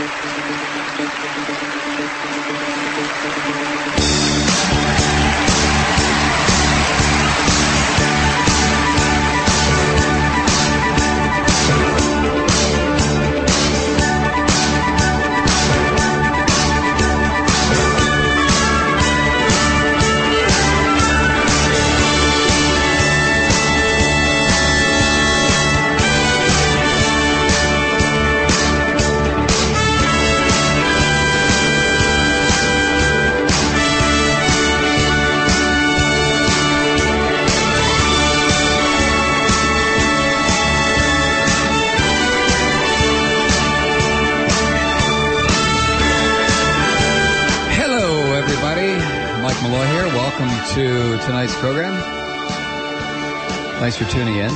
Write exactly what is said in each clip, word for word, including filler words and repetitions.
To tonight's program. Thanks for tuning in.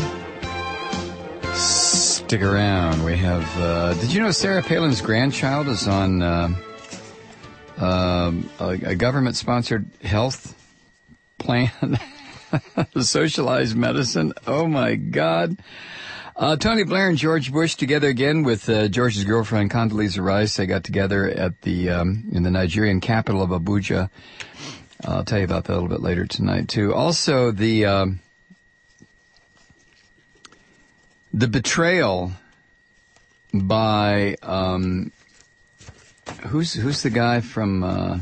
Stick around. We have, uh, did you know Sarah Palin's grandchild is on uh, uh, a, a government-sponsored health plan? Socialized medicine? Oh, my God. Uh, Tony Blair and George Bush together again with uh, George's girlfriend Condoleezza Rice. They got together at the um, in the Nigerian capital of Abuja. I'll tell you about that a little bit later tonight, too. Also, the um, the betrayal by um, who's who's the guy from uh,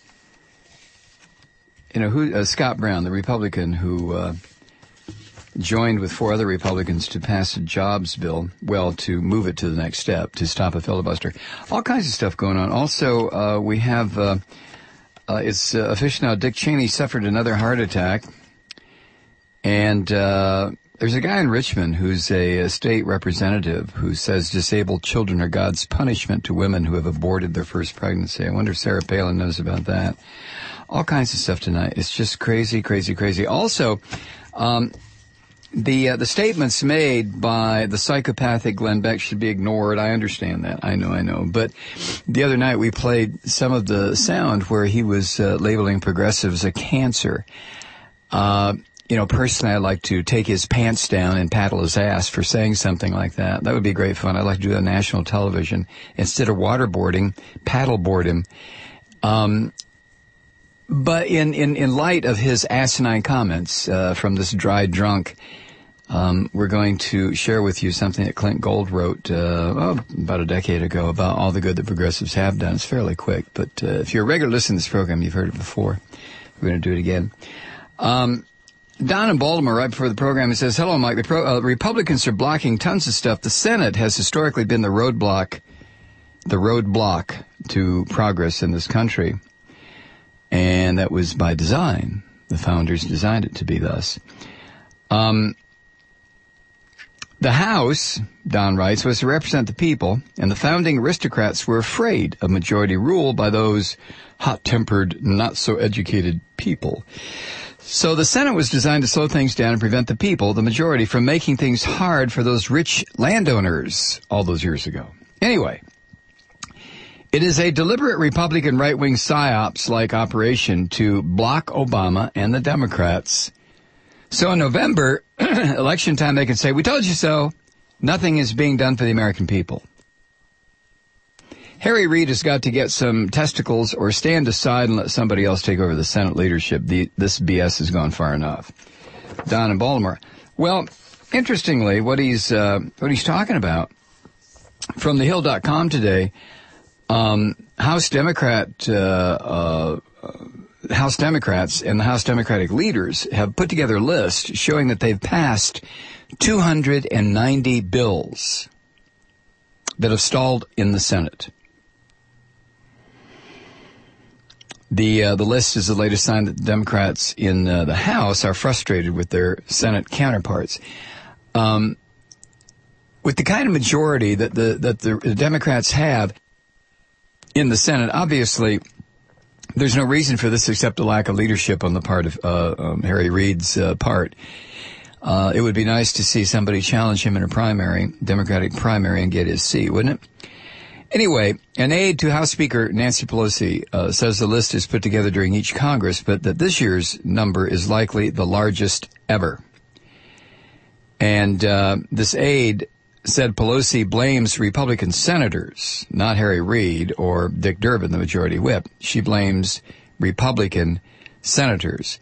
you know who uh, Scott Brown, the Republican who uh, joined with four other Republicans to pass a jobs bill, well, to move it to the next step to stop a filibuster. All kinds of stuff going on. Also, uh, we have. Uh, Uh, it's uh, official now. Dick Cheney suffered another heart attack, and uh, there's a guy in Richmond who's a, a state representative who says disabled children are God's punishment to women who have aborted their first pregnancy. I wonder if Sarah Palin knows about that. All kinds of stuff tonight. It's just crazy, crazy, crazy. Also, um, the uh, the statements made by the psychopathic Glenn Beck should be ignored. I understand that. I know, I know. But the other night we played some of the sound where he was uh, labeling progressives a cancer. Uh, you know, personally, I'd like to take his pants down and paddle his ass for saying something like that. That would be great fun. I'd like to do that on national television. Instead of waterboarding, paddleboard him. Um, but in, in, in light of his asinine comments uh, from this dry drunk, Um, we're going to share with you something that Clint Gold wrote uh, oh, about a decade ago about all the good that progressives have done. It's fairly quick, but uh, if you're a regular listener to this program, you've heard it before. We're going to do it again. Um, Don in Baltimore, right before the program, he says, hello, Mike. The pro- uh, Republicans are blocking tons of stuff. The Senate has historically been the roadblock, the roadblock to progress in this country. And that was by design. The founders designed it to be thus. Um... The House, Don writes, was to represent the people, and the founding aristocrats were afraid of majority rule by those hot-tempered, not-so-educated people. So the Senate was designed to slow things down and prevent the people, the majority, from making things hard for those rich landowners all those years ago. Anyway, it is a deliberate Republican right-wing psyops-like operation to block Obama and the Democrats. So in November, election time, they can say, we told you so. Nothing is being done for the American people. Harry Reid has got to get some testicles or stand aside and let somebody else take over the Senate leadership. The, this B S has gone far enough. Don in Baltimore. Well, interestingly, what he's uh, what he's talking about from the hill dot com today, um, House Democrat uh, uh, House Democrats and the House Democratic leaders have put together a list showing that they've passed two hundred ninety bills that have stalled in the Senate. The uh, the list is the latest sign that the Democrats in uh, the House are frustrated with their Senate counterparts. Um, with the kind of majority that the that the, the Democrats have in the Senate, obviously, there's no reason for this except a lack of leadership on the part of uh, um, Harry Reid's uh, part. Uh, it would be nice to see somebody challenge him in a primary, Democratic primary, and get his seat, wouldn't it? Anyway, an aide to House Speaker Nancy Pelosi uh, says the list is put together during each Congress, but that this year's number is likely the largest ever. And uh, this aide said Pelosi blames Republican senators, not Harry Reid or Dick Durbin, the majority whip. She blames Republican senators.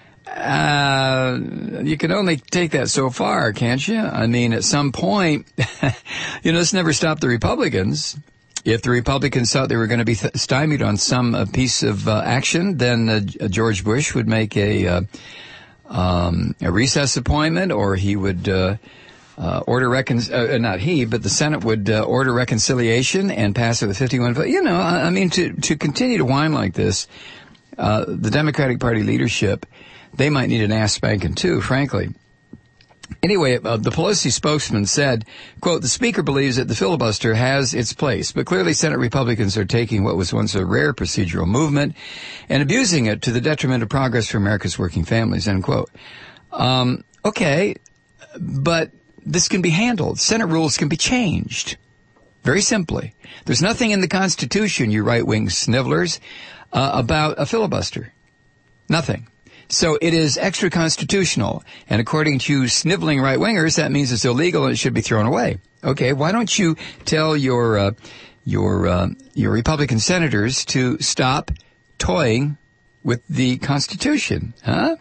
Uh, you can only take that so far, can't you? I mean, at some point, you know, this never stopped the Republicans. If the Republicans thought they were going to be th- stymied on some uh, piece of uh, action, then uh, George Bush would make a uh, um, a recess appointment, or he would uh, uh, order recon. Uh, not he, but the Senate would uh, order reconciliation and pass it with fifty-one votes. You know, I, I mean, to to continue to whine like this, uh, the Democratic Party leadership, they might need an ass spanking too, frankly. Anyway, uh, the Pelosi spokesman said, quote, the Speaker believes that the filibuster has its place, but clearly Senate Republicans are taking what was once a rare procedural movement and abusing it to the detriment of progress for America's working families, end quote. Um, okay, but this can be handled. Senate rules can be changed. Very simply. There's nothing in the Constitution, you right-wing snivellers, uh, about a filibuster. Nothing. So it is extra-constitutional, and according to sniveling right-wingers, that means it's illegal and it should be thrown away. Okay, why don't you tell your uh, your uh, your Republican senators to stop toying with the Constitution, huh?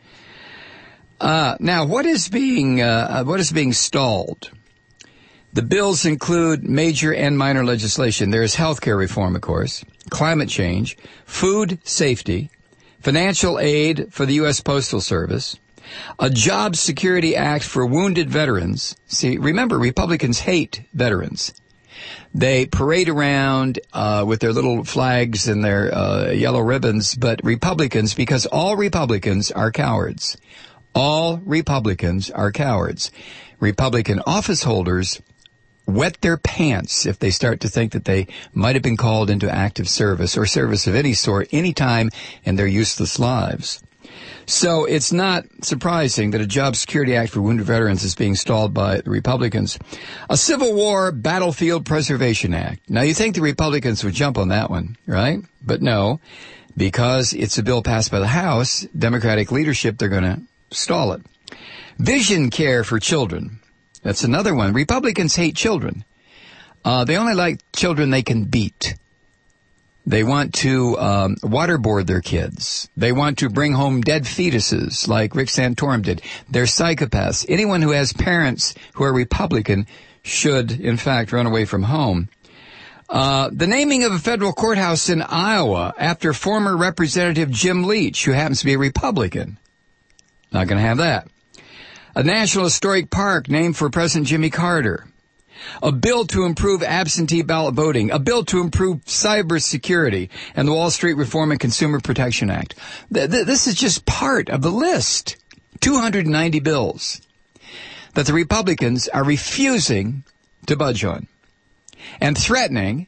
Uh, now, what is being uh, what is being stalled? The bills include major and minor legislation. There is health care reform, of course, climate change, food safety, financial aid for the U S Postal Service, a Job Security Act for wounded veterans. See, remember, Republicans hate veterans. They parade around uh, with their little flags and their uh, yellow ribbons, but Republicans, because all Republicans are cowards. All Republicans are cowards. Republican office holders wet their pants if they start to think that they might have been called into active service or service of any sort any time in their useless lives. So it's not surprising that a Job Security Act for wounded veterans is being stalled by the Republicans. A Civil War Battlefield Preservation Act. Now, you think the Republicans would jump on that one, right? But no, because it's a bill passed by the House, Democratic leadership, they're going to stall it. Vision care for children. That's another one. Republicans hate children. Uh, they only like children they can beat. They want to um, waterboard their kids. They want to bring home dead fetuses like Rick Santorum did. They're psychopaths. Anyone who has parents who are Republican should, in fact, run away from home. Uh, the naming of a federal courthouse in Iowa after former Representative Jim Leach, who happens to be a Republican. Not going to have that. A National Historic Park named for President Jimmy Carter. A bill to improve absentee ballot voting. A bill to improve cybersecurity. And the Wall Street Reform and Consumer Protection Act. Th- th- this is just part of the list. two hundred ninety bills that the Republicans are refusing to budge on and threatening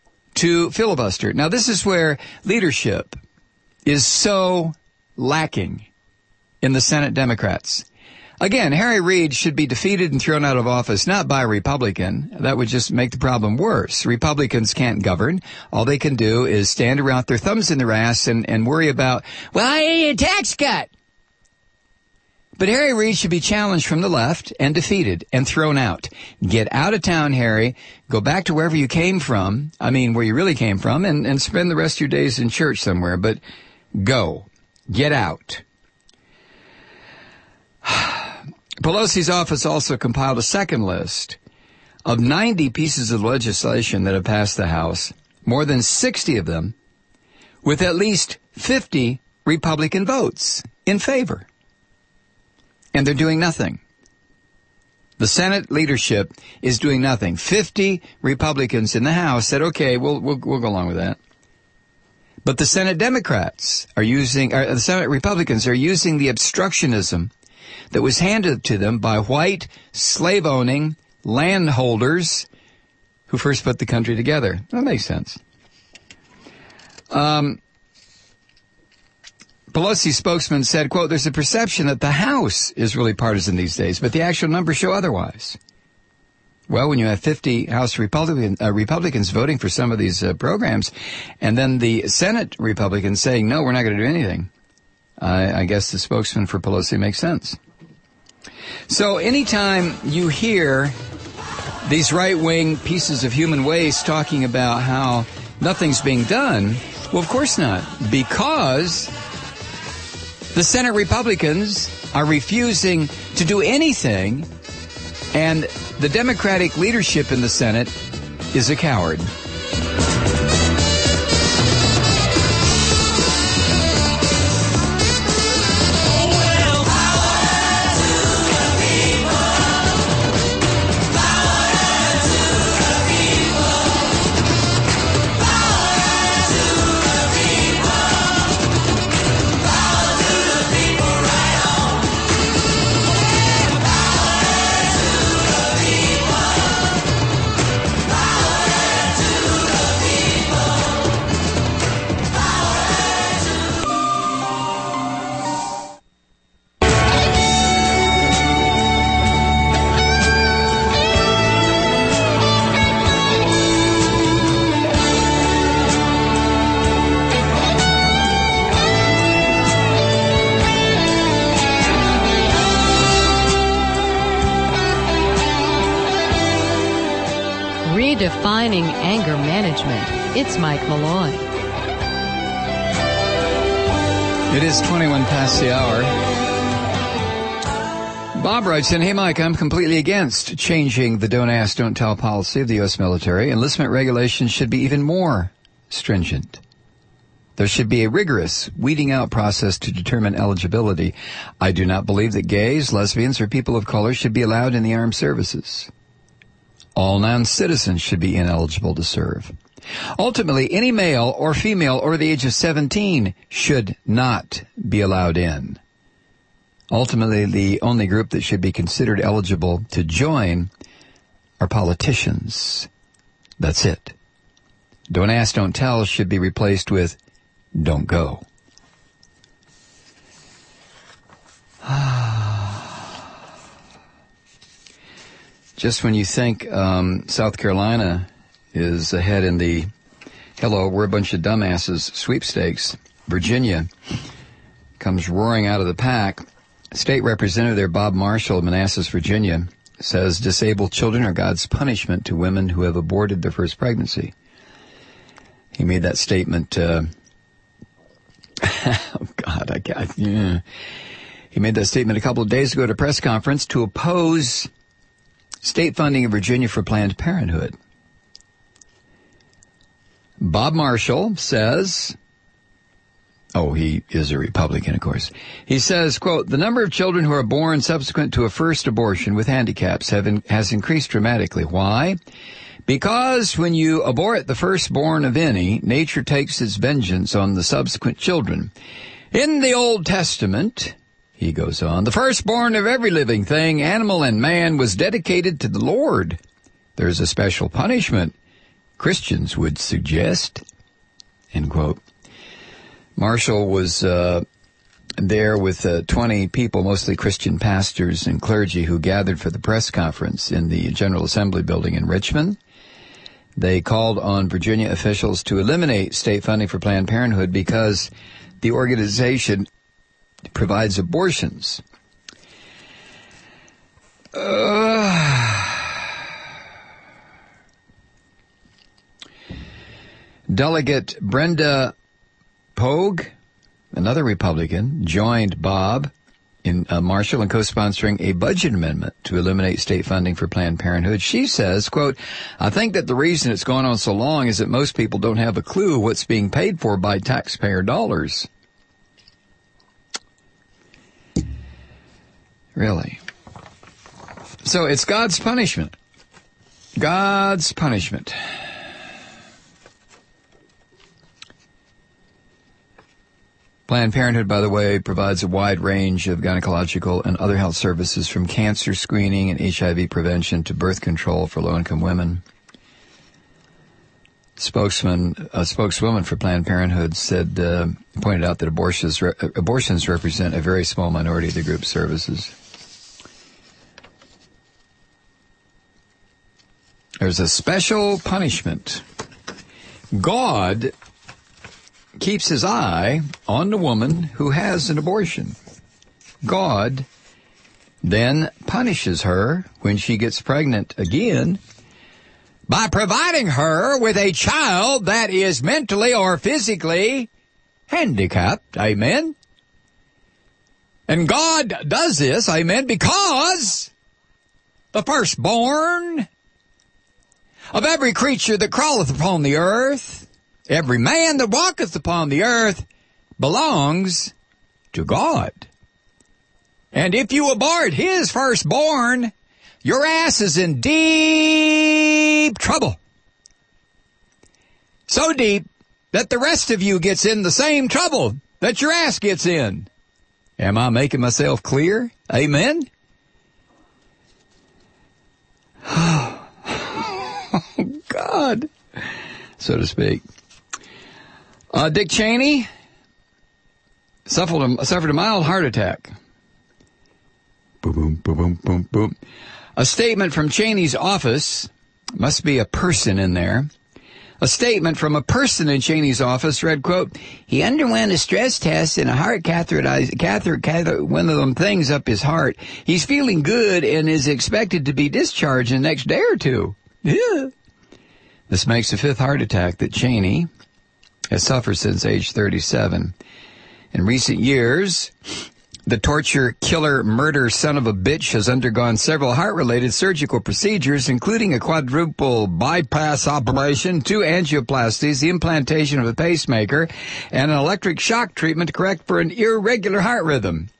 to filibuster. Now, this is where leadership is so lacking in the Senate Democrats. Again, Harry Reid should be defeated and thrown out of office, not by a Republican. That would just make the problem worse. Republicans can't govern. All they can do is stand around with their thumbs in their ass and, and worry about, well, I need a tax cut. But Harry Reid should be challenged from the left and defeated and thrown out. Get out of town, Harry. Go back to wherever you came from. I mean, where you really came from, and, and spend the rest of your days in church somewhere. But go. Get out. Pelosi's office also compiled a second list of ninety pieces of legislation that have passed the House, more than sixty of them, with at least fifty Republican votes in favor. And they're doing nothing. The Senate leadership is doing nothing. fifty Republicans in the House said, okay, we'll, we'll, we'll go along with that. But the Senate Democrats are using, or the Senate Republicans are using the obstructionism that was handed to them by white, slave-owning landholders who first put the country together. That makes sense. Um, Pelosi's spokesman said, quote, there's a perception that the House is really partisan these days, but the actual numbers show otherwise. Well, when you have fifty House Republican, uh, Republicans voting for some of these uh, programs, and then the Senate Republicans saying, no, we're not going to do anything, I, I guess the spokesman for Pelosi makes sense. So anytime you hear these right-wing pieces of human waste talking about how nothing's being done. Well, of course not, because the Senate Republicans are refusing to do anything, and the Democratic leadership in the Senate is a coward. Redefining anger management. It's Mike Malloy. It is twenty-one past the hour. Bob writes in, hey Mike, I'm completely against changing the don't ask, don't tell policy of the U S military. Enlistment regulations should be even more stringent. There should be a rigorous weeding out process to determine eligibility. I do not believe that gays, lesbians, or people of color should be allowed in the armed services. All non-citizens should be ineligible to serve. Ultimately, any male or female over the age of seventeen should not be allowed in. Ultimately, the only group that should be considered eligible to join are politicians. That's it. Don't ask, don't tell should be replaced with don't go. Just when you think um, South Carolina is ahead in the hello, we're a bunch of dumbasses sweepstakes, Virginia comes roaring out of the pack. State Representative there, Bob Marshall of Manassas, Virginia, says disabled children are God's punishment to women who have aborted their first pregnancy. He made that statement, uh, oh God, I can't, yeah. He made that statement a couple of days ago at a press conference to oppose state funding in Virginia for Planned Parenthood. Bob Marshall says, oh, he is a Republican, of course. He says, quote, the number of children who are born subsequent to a first abortion with handicaps have in, has increased dramatically. Why? Because when you abort the firstborn of any, nature takes its vengeance on the subsequent children. In the Old Testament, he goes on, the firstborn of every living thing, animal and man, was dedicated to the Lord. There's a special punishment, Christians would suggest, end quote. Marshall was uh, there with uh, twenty people, mostly Christian pastors and clergy, who gathered for the press conference in the General Assembly building in Richmond. They called on Virginia officials to eliminate state funding for Planned Parenthood because the organization provides abortions. Uh, Delegate Brenda Pogue, another Republican, joined Bob in uh, Marshall in co-sponsoring a budget amendment to eliminate state funding for Planned Parenthood. She says, quote, I think that the reason it's gone on so long is that most people don't have a clue what's being paid for by taxpayer dollars. Really? So it's God's punishment. God's punishment. Planned Parenthood, by the way, provides a wide range of gynecological and other health services from cancer screening and H I V prevention to birth control for low-income women. Spokesman, a spokeswoman for Planned Parenthood said, uh, pointed out that abortions, re- abortions represent a very small minority of the group's services. There's a special punishment. God keeps his eye on the woman who has an abortion. God then punishes her when she gets pregnant again by providing her with a child that is mentally or physically handicapped. Amen. And God does this, amen, because the firstborn of every creature that crawleth upon the earth, every man that walketh upon the earth, belongs to God. And if you abort his firstborn, your ass is in deep trouble. So deep that the rest of you gets in the same trouble that your ass gets in. Am I making myself clear? Amen? Oh, God, so to speak. Uh, Dick Cheney suffered a, suffered a mild heart attack. Boom, boom, boom, boom, boom, boom. A statement from Cheney's office, must be a person in there. A statement from a person in Cheney's office read, quote, he underwent a stress test and a heart catheterized, catheter, catheter, one of them things up his heart. He's feeling good and is expected to be discharged in the next day or two. Yeah. This makes the fifth heart attack that Cheney has suffered since age thirty-seven. In recent years, the torture, killer, murder son of a bitch has undergone several heart-related surgical procedures, including a quadruple bypass operation, two angioplasties, the implantation of a pacemaker, and an electric shock treatment to correct for an irregular heart rhythm.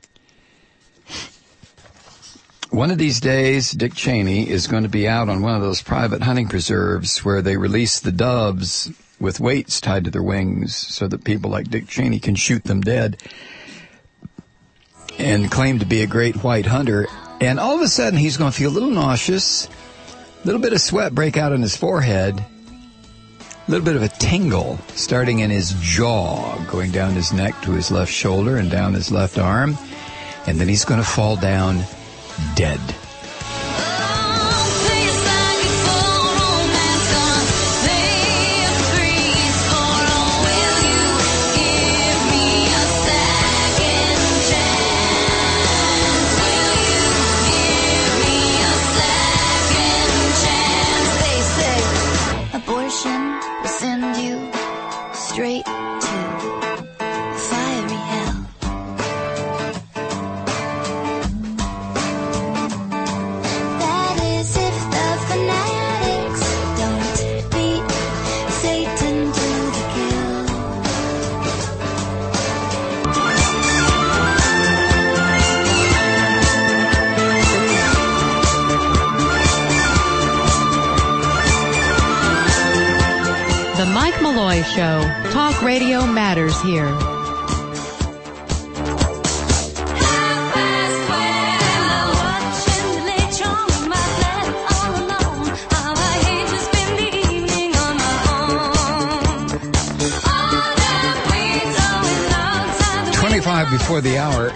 One of these days, Dick Cheney is going to be out on one of those private hunting preserves where they release the doves with weights tied to their wings so that people like Dick Cheney can shoot them dead and claim to be a great white hunter. And all of a sudden, he's going to feel a little nauseous, a little bit of sweat break out on his forehead, a little bit of a tingle starting in his jaw, going down his neck to his left shoulder and down his left arm. And then he's going to fall down dead. Show. Talk radio matters here. twenty-five before the hour.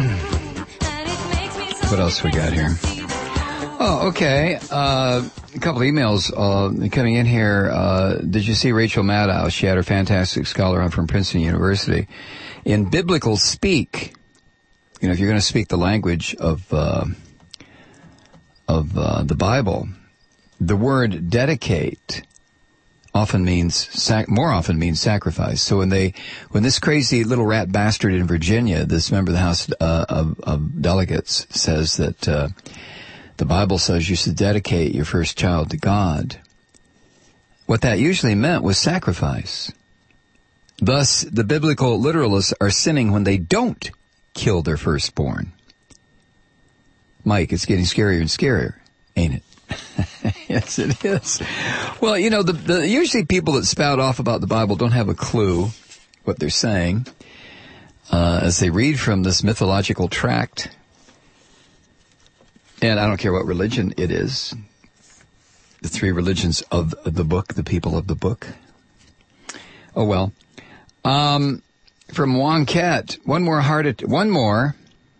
What else we got here? Oh, okay. Uh, a couple of emails uh, coming in here. Uh, did you see Rachel Maddow? She had her fantastic scholar on from Princeton University. In biblical speak, you know, if you're going to speak the language of uh, of uh, the Bible, the word dedicate often means sac- more often means sacrifice. So when they when this crazy little rat bastard in Virginia, this member of the House uh, of, of Delegates, says that. Uh, The Bible says you should dedicate your first child to God. What that usually meant was sacrifice. Thus, the biblical literalists are sinning when they don't kill their firstborn. Mike, it's getting scarier and scarier, ain't it? Yes, it is. Well, you know, the, the usually people that spout off about the Bible don't have a clue what they're saying uh, as they read from this mythological tract. And I don't care what religion it is. The three religions of the book, the people of the book. Oh, well. Um, from Wong Ket, one more heart, at- one more,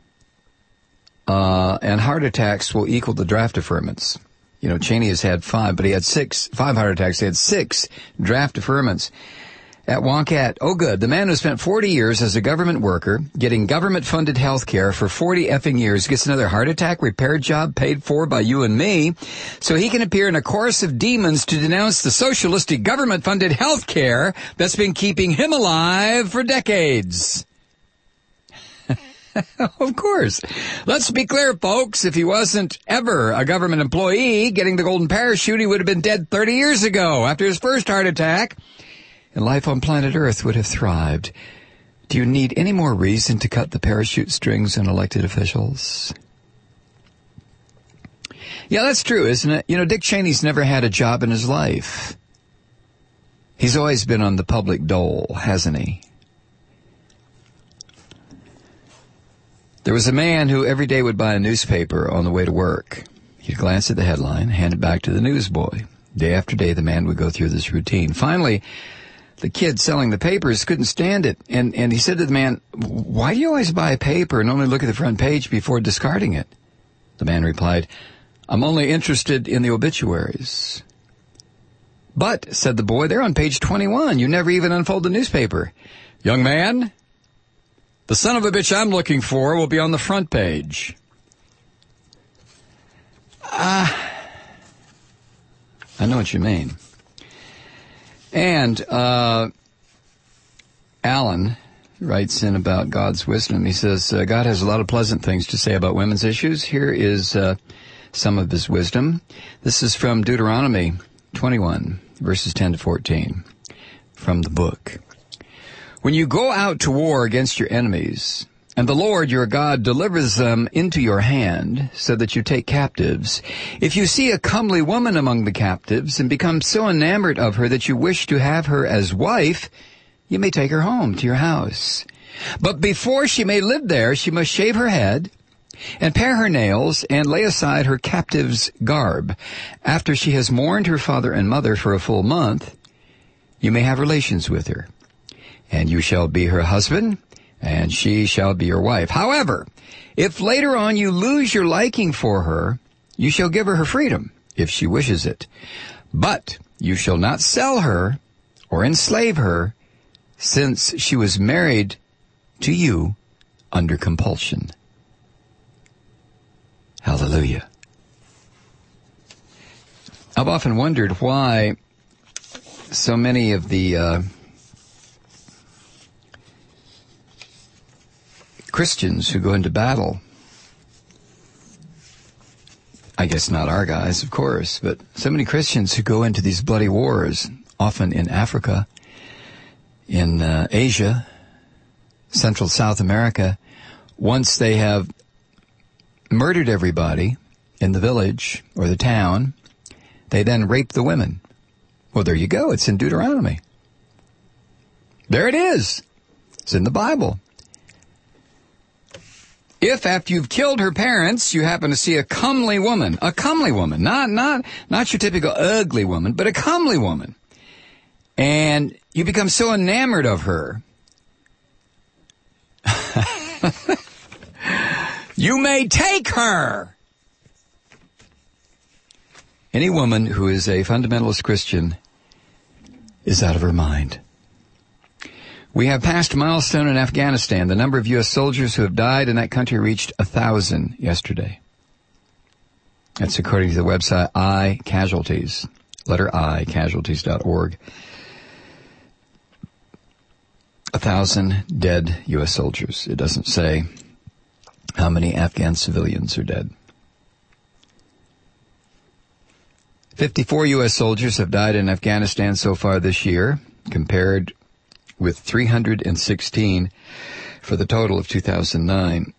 uh, and heart attacks will equal the draft deferments. You know, Cheney has had five, but he had six, five heart attacks. He had six draft deferments. at Wonkat. Oh, good. The man who spent forty years as a government worker, getting government-funded health care for forty effing years, gets another heart attack repair job paid for by you and me, so he can appear in a chorus of demons to denounce the socialistic government-funded health care that's been keeping him alive for decades. Of course. Let's be clear, folks. If he wasn't ever a government employee getting the golden parachute, he would have been dead thirty years ago after his first heart attack. And life on planet Earth would have thrived. Do you need any more reason to cut the parachute strings on elected officials? Yeah, that's true, isn't it? You know, Dick Cheney's never had a job in his life. He's always been on the public dole, hasn't he? There was a man who every day would buy a newspaper on the way to work. He'd glance at the headline, hand it back to the newsboy. Day after day, the man would go through this routine. Finally, the kid selling the papers couldn't stand it, and, and he said to the man, "Why do you always buy a paper and only look at the front page before discarding it?" The man replied, "I'm only interested in the obituaries." "But," said the boy, "they're on page twenty-one. You never even unfold the newspaper." "Young man, the son of a bitch I'm looking for will be on the front page." Ah, I know what you mean. And uh, Alan writes in about God's wisdom. He says, uh, God has a lot of pleasant things to say about women's issues. Here is uh, some of his wisdom. This is from Deuteronomy twenty-one, verses ten to fourteen, from the book. When you go out to war against your enemies, and the Lord your God delivers them into your hand, so that you take captives, if you see a comely woman among the captives, and become so enamored of her that you wish to have her as wife, you may take her home to your house. But before she may live there, she must shave her head, and pare her nails, and lay aside her captive's garb. After she has mourned her father and mother for a full month, you may have relations with her. And you shall be her husband, and she shall be your wife. However, if later on you lose your liking for her, you shall give her her freedom, if she wishes it. But you shall not sell her or enslave her, since she was married to you under compulsion. Hallelujah. I've often wondered why so many of the uh, Christians who go into battle, I guess not our guys, of course, but so many Christians who go into these bloody wars, often in Africa, in uh, Asia, Central South America, once they have murdered everybody in the village or the town, they then rape the women. Well, there you go. It's in Deuteronomy. There it is. It's in the Bible. If after you've killed her parents, you happen to see a comely woman, a comely woman, not, not, not your typical ugly woman, but a comely woman, and you become so enamored of her, you may take her. Any woman who is a fundamentalist Christian is out of her mind. We have passed a milestone in Afghanistan. The number of U S soldiers who have died in that country reached a thousand yesterday. That's according to the website I Casualties, letter I, casualties dot org. A thousand dead U S soldiers. It doesn't say how many Afghan civilians are dead. fifty-four U S soldiers have died in Afghanistan so far this year, compared with three hundred sixteen for the total of two thousand nine.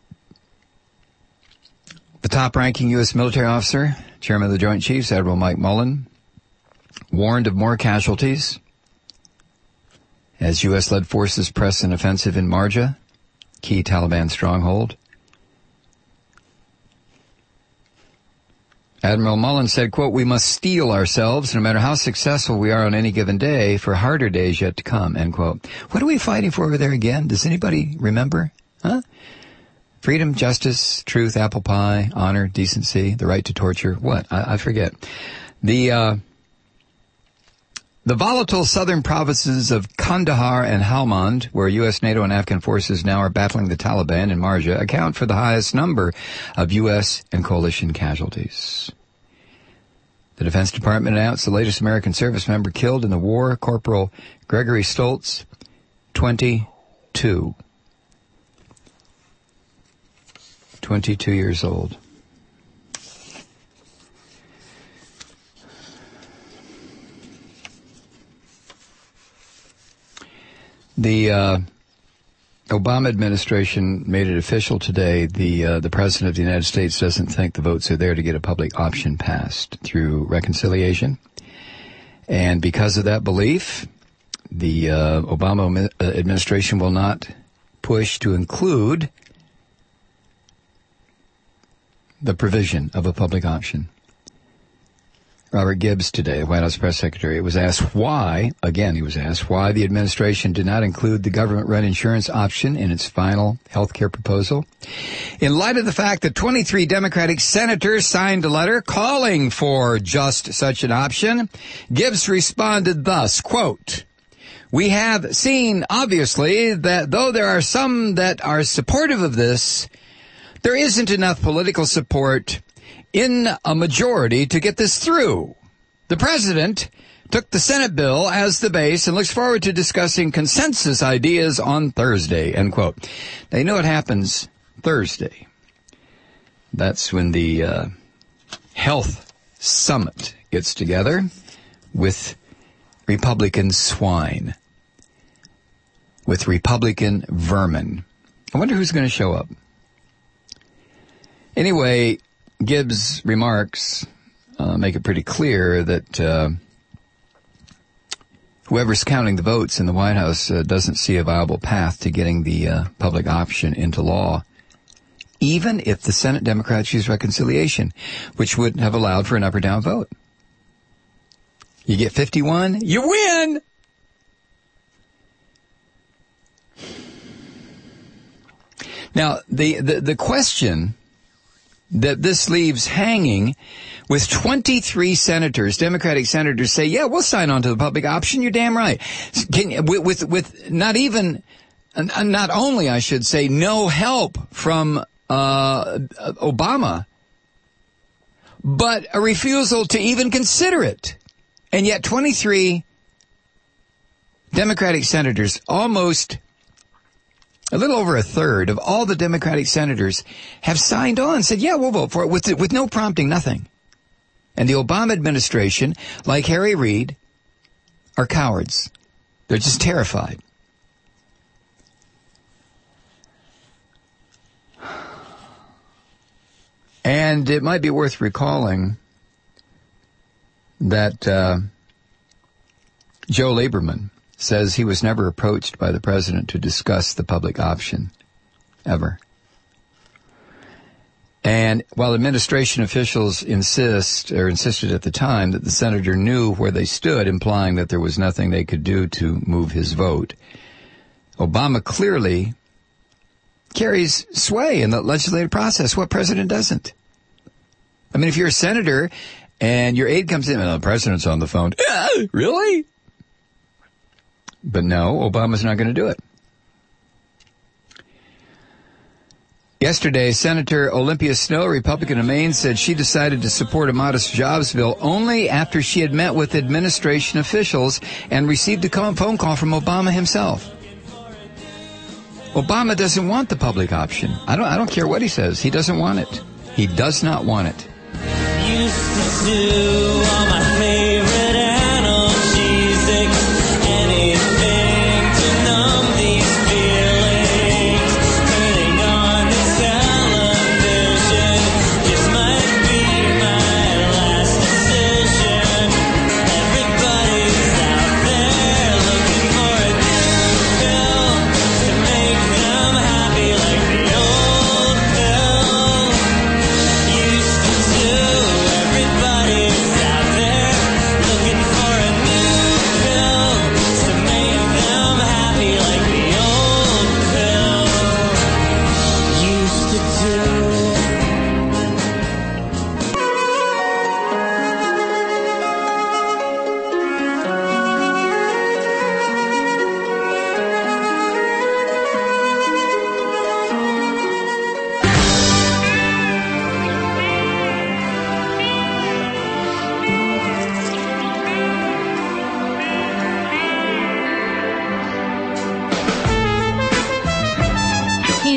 The top-ranking U S military officer, Chairman of the Joint Chiefs, Admiral Mike Mullen, warned of more casualties as U S-led forces press an offensive in Marja, key Taliban stronghold. Admiral Mullen said, quote, "We must steel ourselves, no matter how successful we are on any given day, for harder days yet to come," end quote. What are we fighting for over there again? Does anybody remember? Huh? Freedom, justice, truth, apple pie, honor, decency, the right to torture. What? I, I forget. The, uh, The volatile southern provinces of Kandahar and Helmand, where U S, NATO, and Afghan forces now are battling the Taliban in Marja, account for the highest number of U S and coalition casualties. The Defense Department announced the latest American service member killed in the war, Corporal Gregory Stoltz, twenty-two. twenty-two years old. The uh, Obama administration made it official today. The uh, the President of the United States doesn't think the votes are there to get a public option passed through reconciliation. And because of that belief, the uh, Obama administration will not push to include the provision of a public option. Robert Gibbs today, White House press secretary, was asked why, again he was asked, why the administration did not include the government-run insurance option in its final health care proposal. In light of the fact that twenty-three Democratic senators signed a letter calling for just such an option, Gibbs responded thus, quote, "We have seen, obviously, that though there are some that are supportive of this, there isn't enough political support in a majority to get this through. The president took the Senate bill as the base and looks forward to discussing consensus ideas on Thursday," end quote. Now, you know what happens Thursday? That's when the uh, health summit gets together with Republican swine, with Republican vermin. I wonder who's going to show up. Anyway, Gibbs' remarks uh, make it pretty clear that uh, whoever's counting the votes in the White House uh, doesn't see a viable path to getting the uh, public option into law, even if the Senate Democrats use reconciliation, which would have allowed for an up or down vote. You get fifty-one, you win! Now, the, the, the question that this leaves hanging with twenty-three senators, Democratic senators say, yeah, we'll sign on to the public option. You're damn right. Can, with, with, with not even, not only, I should say, no help from, uh, Obama, but a refusal to even consider it. And yet twenty-three Democratic senators, almost a little over a third of all the Democratic senators, have signed on, said, yeah, we'll vote for it, with, with no prompting, nothing. And the Obama administration, like Harry Reid, are cowards. They're just terrified. And it might be worth recalling that uh, Joe Lieberman says he was never approached by the president to discuss the public option, ever. And while administration officials insist, or insisted at the time, that the senator knew where they stood, implying that there was nothing they could do to move his vote, Obama clearly carries sway in the legislative process. What president doesn't? I mean, if you're a senator and your aide comes in, and the president's on the phone, ah, really? But no, Obama's not going to do it. Yesterday, Senator Olympia Snowe, Republican of Maine, said she decided to support a modest jobs bill only after she had met with administration officials and received a phone call from Obama himself. Obama doesn't want the public option. I don't, I don't care what he says. He doesn't want it. He does not want it. Used to do all my favorite analgesics. There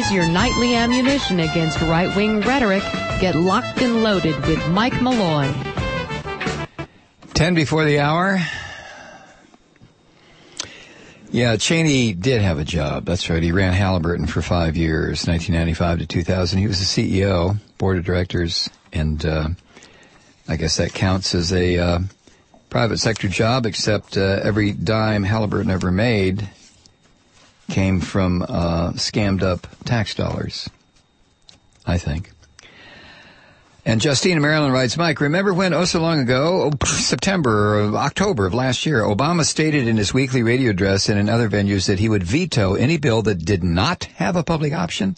Here's your nightly ammunition against right-wing rhetoric. Get locked and loaded with Mike Malloy. Ten before the hour. Yeah, Cheney did have a job. That's right. He ran Halliburton for five years, nineteen ninety-five to two thousand. He was the C E O, board of directors, and uh, I guess that counts as a uh, private sector job, except uh, every dime Halliburton ever made came from uh, scammed up tax dollars, I think. And Justine in Maryland writes, Mike, remember when, oh so long ago, oh, September or October of last year, Obama stated in his weekly radio address and in other venues that he would veto any bill that did not have a public option?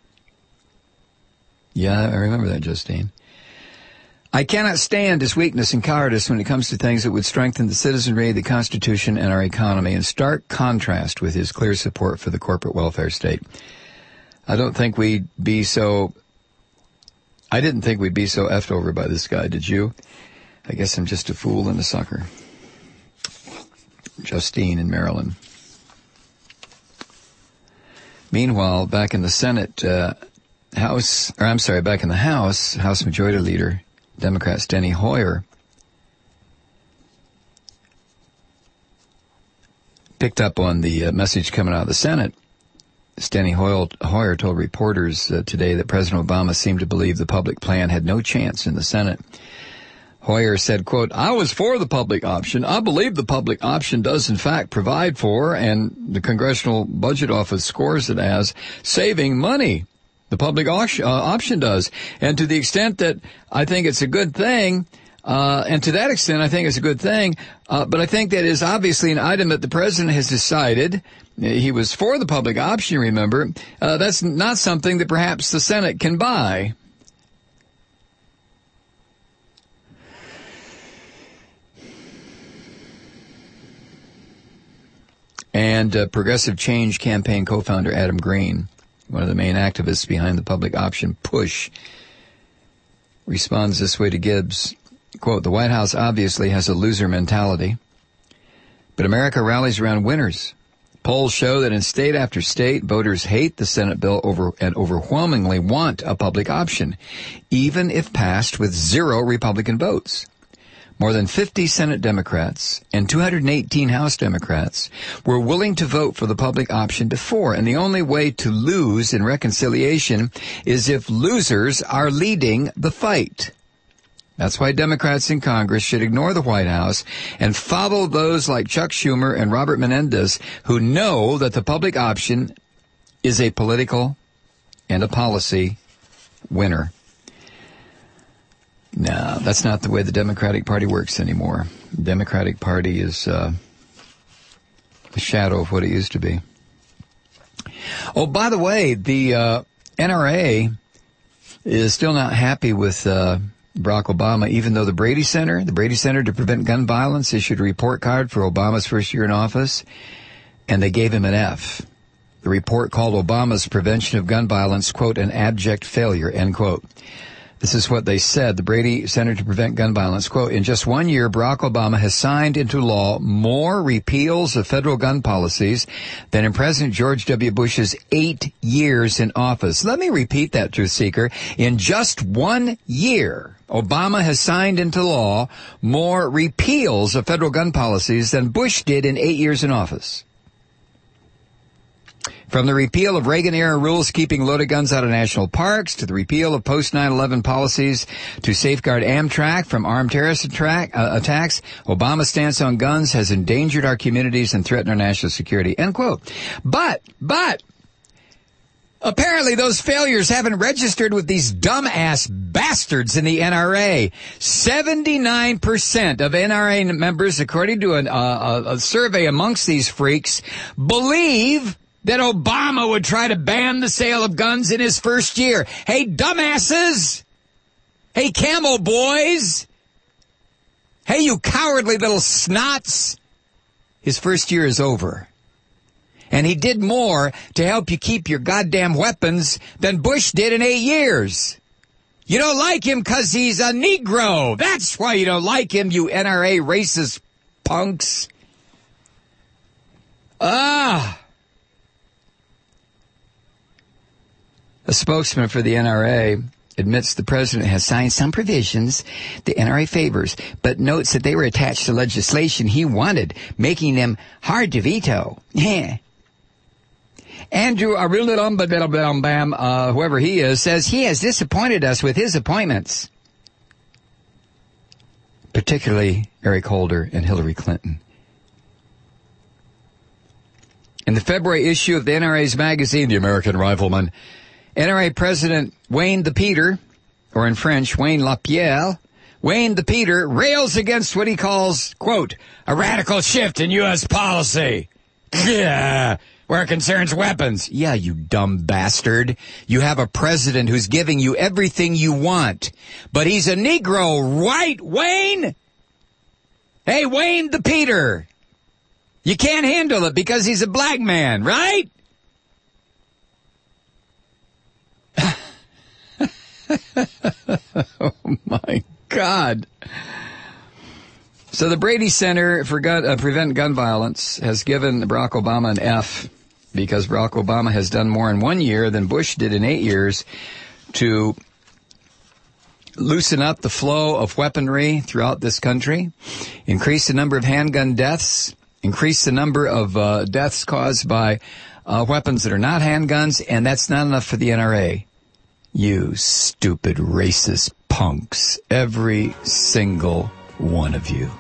Yeah, I remember that, Justine. I cannot stand his weakness and cowardice when it comes to things that would strengthen the citizenry, the Constitution, and our economy, in stark contrast with his clear support for the corporate welfare state. I don't think we'd be so... I didn't think we'd be so effed over by this guy, did you? I guess I'm just a fool and a sucker. Justine in Maryland. Meanwhile, back in the Senate, uh, House, or I'm sorry, back in the House, House Majority Leader, Democrat Steny Hoyer, picked up on the uh, message coming out of the Senate. Steny Hoyer told reporters uh, today that President Obama seemed to believe the public plan had no chance in the Senate. Hoyer said, quote, I was for the public option. I believe the public option does in fact provide for, and the Congressional Budget Office scores it as, saving money. The public option, uh, option does. And to the extent that I think it's a good thing, uh, and to that extent I think it's a good thing, uh, but I think that is obviously an item that the president has decided. He was for the public option, remember. Uh, that's not something that perhaps the Senate can buy. And uh, Progressive Change campaign co-founder Adam Green, one of the main activists behind the public option push, responds this way to Gibbs. Quote, the White House obviously has a loser mentality, but America rallies around winners. Polls show that in state after state, voters hate the Senate bill over and overwhelmingly want a public option, even if passed with zero Republican votes. More than fifty Senate Democrats and two hundred eighteen House Democrats were willing to vote for the public option before, and the only way to lose in reconciliation is if losers are leading the fight. That's why Democrats in Congress should ignore the White House and follow those like Chuck Schumer and Robert Menendez who know that the public option is a political and a policy winner. No, that's not the way the Democratic Party works anymore. The Democratic Party is uh, a shadow of what it used to be. Oh, by the way, the uh, N R A is still not happy with uh, Barack Obama, even though the Brady Center, the Brady Center to Prevent Gun Violence, issued a report card for Obama's first year in office, and they gave him an F. The report called Obama's prevention of gun violence, quote, an abject failure, end quote. This is what they said. The Brady Center to Prevent Gun Violence, quote, in just one year, Barack Obama has signed into law more repeals of federal gun policies than in President George W. Bush's eight years in office. Let me repeat that, Truth Seeker. In just one year, Obama has signed into law more repeals of federal gun policies than Bush did in eight years in office. From the repeal of Reagan-era rules keeping loaded guns out of national parks to the repeal of post nine eleven policies to safeguard Amtrak from armed terrorist attract, uh, attacks, Obama's stance on guns has endangered our communities and threatened our national security, end quote. But, but, apparently those failures haven't registered with these dumbass bastards in the N R A. seventy-nine percent of N R A members, according to an, uh, a, a survey amongst these freaks, believe that Obama would try to ban the sale of guns in his first year. Hey, dumbasses! Hey, camel boys! Hey, you cowardly little snots! His first year is over. And he did more to help you keep your goddamn weapons than Bush did in eight years. You don't like him because he's a Negro. That's why you don't like him, you N R A racist punks. Ah! A spokesman for the N R A admits the president has signed some provisions the N R A favors, but notes that they were attached to legislation he wanted, making them hard to veto. Andrew Arulambam, uh, whoever he is, says he has disappointed us with his appointments, particularly Eric Holder and Hillary Clinton. In the February issue of the N R A's magazine, The American Rifleman, N R A President Wayne the Peter, or in French, Wayne Lapierre, Wayne the Peter rails against what he calls, quote, a radical shift in U S policy. Yeah, where it concerns weapons. Yeah, you dumb bastard. You have a president who's giving you everything you want, but he's a Negro, right, Wayne? Hey, Wayne the Peter. You can't handle it because he's a black man, right? Oh, my God. So the Brady Center for Gun, uh, Prevent Gun Violence has given Barack Obama an F because Barack Obama has done more in one year than Bush did in eight years to loosen up the flow of weaponry throughout this country, increase the number of handgun deaths, increase the number of uh, deaths caused by uh, weapons that are not handguns, and that's not enough for the N R A. You stupid racist punks, every single one of you.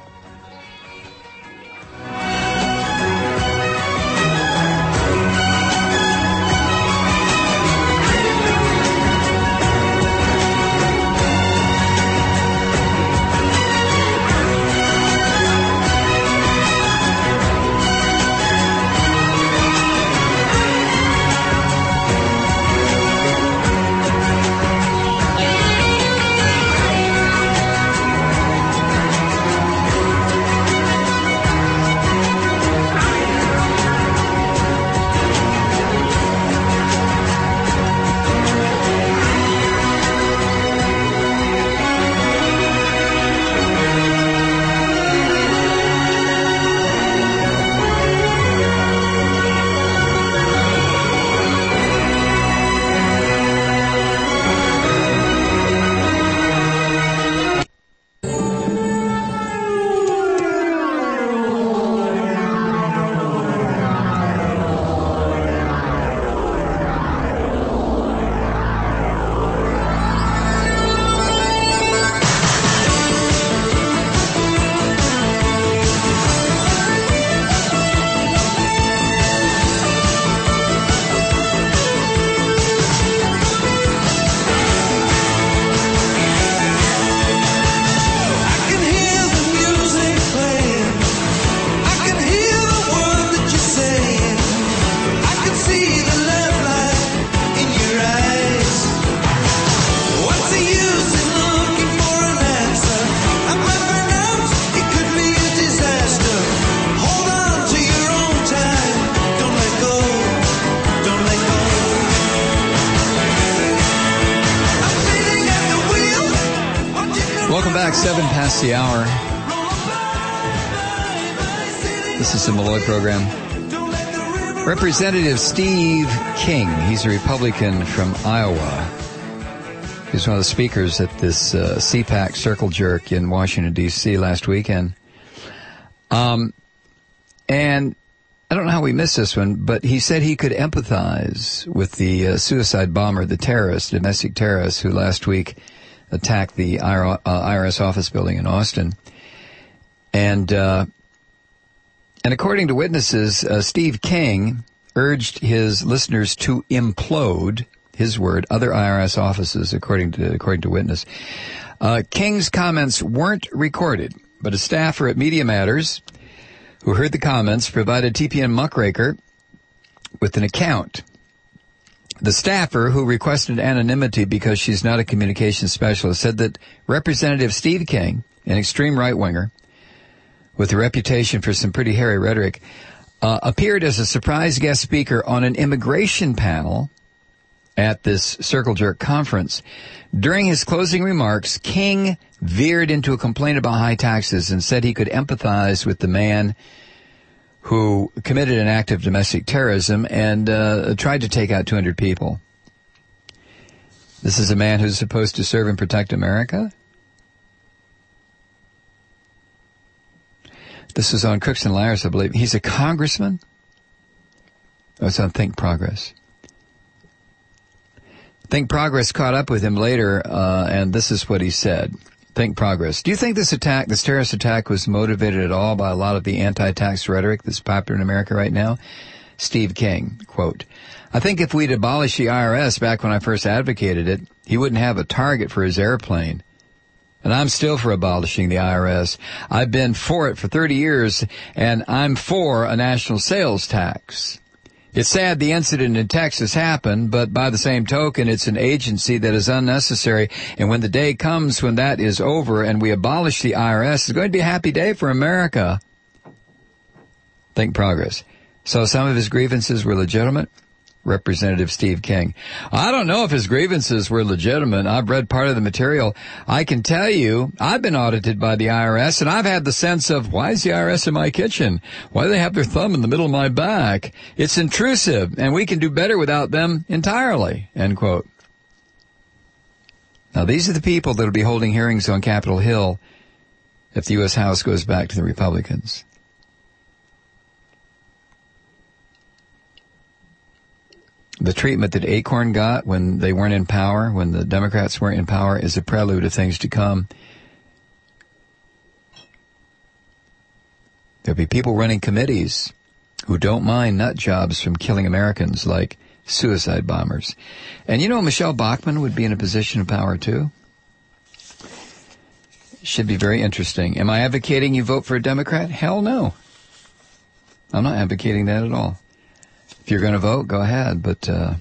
Seven past the hour. This is the Malloy program. Representative Steve King, he's a Republican from Iowa. He's one of the speakers at this uh, C PAC circle jerk in Washington, D C last weekend. Um, and I don't know how we missed this one, but he said he could empathize with the uh, suicide bomber, the terrorist, domestic terrorist, who last week attacked the I R S office building in Austin. And uh, and according to witnesses, uh, Steve King urged his listeners to implode, his word, other I R S offices, according to according to witness. Uh, King's comments weren't recorded, but a staffer at Media Matters who heard the comments provided T P N Muckraker with an account. The staffer, who requested anonymity because she's not a communications specialist, said that Representative Steve King, an extreme right-winger with a reputation for some pretty hairy rhetoric, uh, appeared as a surprise guest speaker on an immigration panel at this Circle Jerk conference. During his closing remarks, King veered into a complaint about high taxes and said he could empathize with the man who committed an act of domestic terrorism and uh, tried to take out two hundred people. This is a man who's supposed to serve and protect America? This is on Crooks and Liars, I believe. He's a congressman? Oh, it's on Think Progress. Think Progress caught up with him later, uh, and this is what he said. Think Progress. Do you think this attack, this terrorist attack, was motivated at all by a lot of the anti-tax rhetoric that's popular in America right now? Steve King, quote, I think if we'd abolished the I R S back when I first advocated it, he wouldn't have a target for his airplane. And I'm still for abolishing the I R S. I've been for it for thirty years, and I'm for a national sales tax. It's sad the incident in Texas happened, but by the same token, it's an agency that is unnecessary. And when the day comes when that is over and we abolish the I R S, it's going to be a happy day for America. Think Progress. So some of his grievances were legitimate? Representative Steve King. I don't know if his grievances were legitimate. I've read part of the material. I can tell you, I've been audited by the I R S, and I've had the sense of, why is the I R S in my kitchen? Why do they have their thumb in the middle of my back? It's intrusive, and we can do better without them entirely, end quote. Now, these are the people that will be holding hearings on Capitol Hill if the U S House goes back to the Republicans. The treatment that Acorn got when they weren't in power, when the Democrats weren't in power, is a prelude of things to come. There'll be people running committees who don't mind nut jobs from killing Americans like suicide bombers. And you know, Michelle Bachmann would be in a position of power too. Should be very interesting. Am I advocating you vote for a Democrat? Hell no. I'm not advocating that at all. If you're going to vote, go ahead, but uh,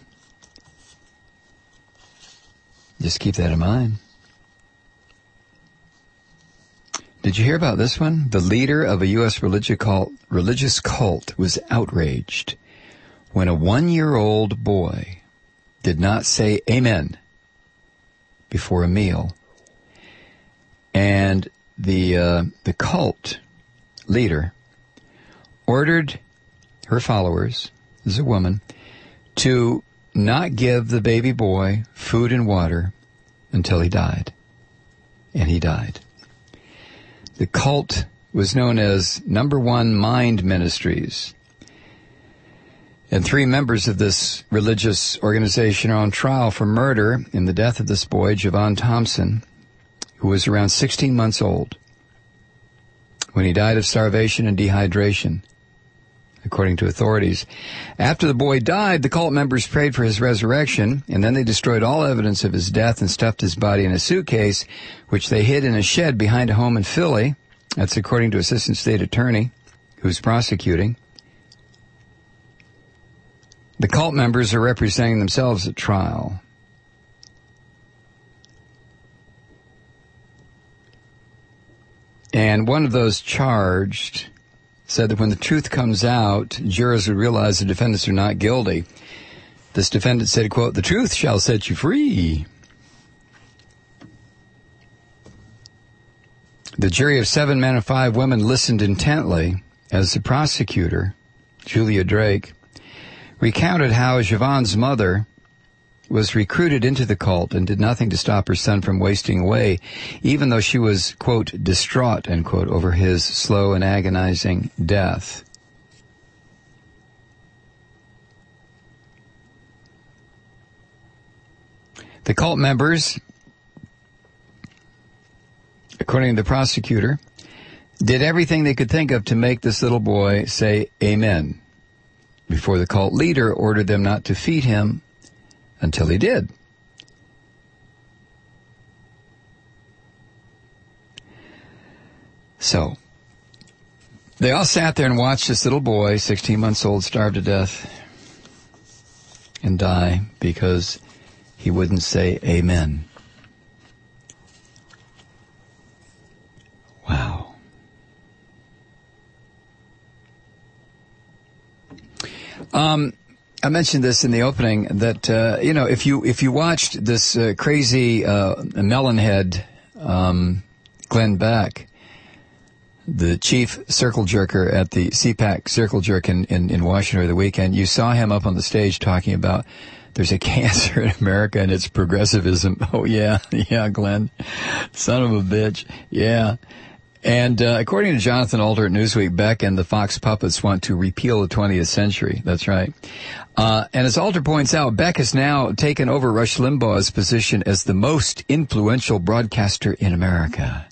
just keep that in mind. Did you hear about this one? The leader of a U S religious cult, religious cult was outraged when a one-year-old boy did not say amen before a meal. And the uh, the cult leader ordered her followers, this is a woman, to not give the baby boy food and water until he died. And he died. The cult was known as Number One Mind Ministries. And three members of this religious organization are on trial for murder in the death of this boy, Javon Thompson, who was around sixteen months old when he died of starvation and dehydration, according to authorities. After the boy died, the cult members prayed for his resurrection, and then they destroyed all evidence of his death and stuffed his body in a suitcase, which they hid in a shed behind a home in Philly. That's according to Assistant State Attorney, who's prosecuting. The cult members are representing themselves at trial. And one of those charged said that when the truth comes out, jurors will realize the defendants are not guilty. This defendant said, quote, "The truth shall set you free." The jury of seven men and five women listened intently as the prosecutor, Julia Drake, recounted how Javon's mother was recruited into the cult and did nothing to stop her son from wasting away, even though she was, quote, distraught, end quote, over his slow and agonizing death. The cult members, according to the prosecutor, did everything they could think of to make this little boy say amen before the cult leader ordered them not to feed him until he did. So, they all sat there and watched this little boy, sixteen months old, starve to death and die because he wouldn't say amen. Wow. Um... I mentioned this in the opening that, uh, you know, if you, if you watched this, uh, crazy, uh, melonhead, um, Glenn Beck, the chief circle jerker at the C PAC circle jerk in, in, in Washington over the weekend, you saw him up on the stage talking about there's a cancer in America and it's progressivism. Oh, yeah. Yeah, Glenn. Son of a bitch. Yeah. And uh, according to Jonathan Alter at Newsweek, Beck and the Fox puppets want to repeal the twentieth century. That's right. Uh, and as Alter points out, Beck has now taken over Rush Limbaugh's position as the most influential broadcaster in America.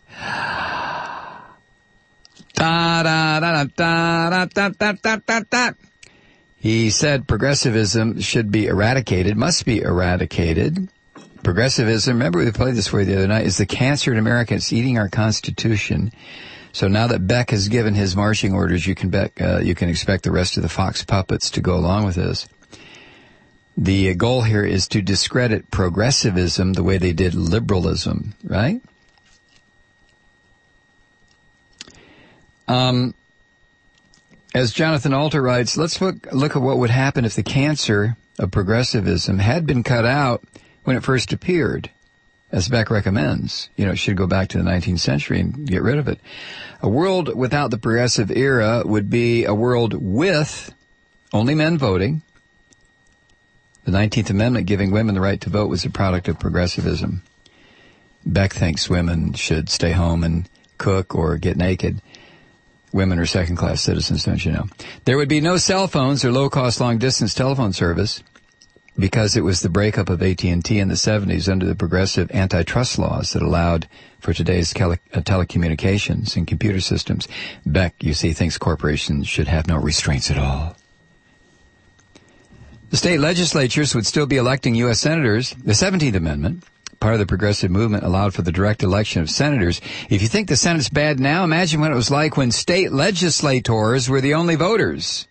Da, da, da, da, da, da, da, da, da, da. He said progressivism should be eradicated, must be eradicated. Progressivism, remember we played this for you the other night, is the cancer in America. It's eating our Constitution. So now that Beck has given his marching orders, you can bet, uh, you can expect the rest of the Fox puppets to go along with this. The goal here is to discredit progressivism the way they did liberalism, right? Um, as Jonathan Alter writes, let's look, look at what would happen if the cancer of progressivism had been cut out when it first appeared, as Beck recommends. You know, it should go back to the nineteenth century and get rid of it. A world without the progressive era would be a world with only men voting. The nineteenth Amendment giving women the right to vote was a product of progressivism. Beck thinks women should stay home and cook or get naked. Women are second-class citizens, don't you know? There would be no cell phones or low-cost long-distance telephone service, because it was the breakup of A T and T in the seventies under the progressive antitrust laws that allowed for today's tele- uh, telecommunications and computer systems. Beck, you see, thinks corporations should have no restraints at all. The state legislatures would still be electing U S senators. The seventeenth Amendment, part of the progressive movement, allowed for the direct election of senators. If you think the Senate's bad now, imagine what it was like when state legislators were the only voters.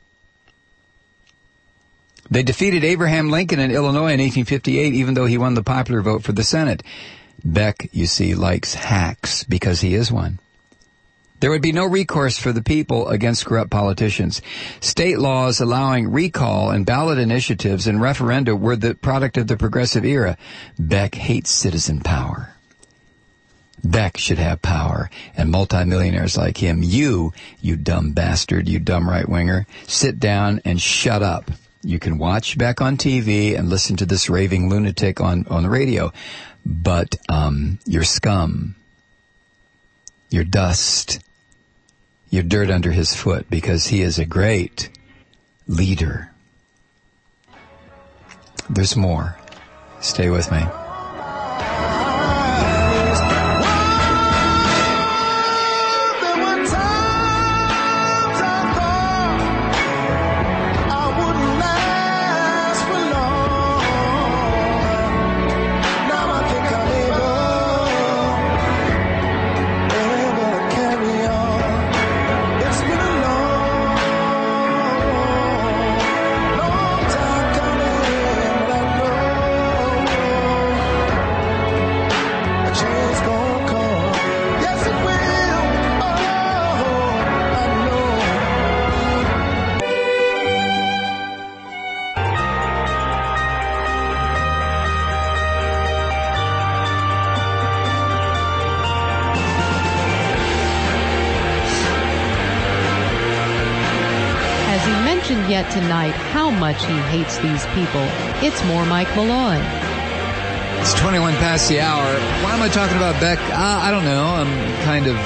They defeated Abraham Lincoln in Illinois in eighteen fifty-eight, even though he won the popular vote for the Senate. Beck, you see, likes hacks because he is one. There would be no recourse for the people against corrupt politicians. State laws allowing recall and ballot initiatives and referenda were the product of the progressive era. Beck hates citizen power. Beck should have power, and multimillionaires like him. You, you dumb bastard, you dumb right-winger, sit down and shut up. You can watch Beck on T V and listen to this raving lunatic on, on the radio, but um, you're scum. You're dust. You're dirt under his foot because he is a great leader. There's more. Stay with me. Yet tonight how much he hates these people. It's more Mike Malloy. It's twenty-one past the hour. Why am I talking about Beck? Uh, I don't know. I'm kind of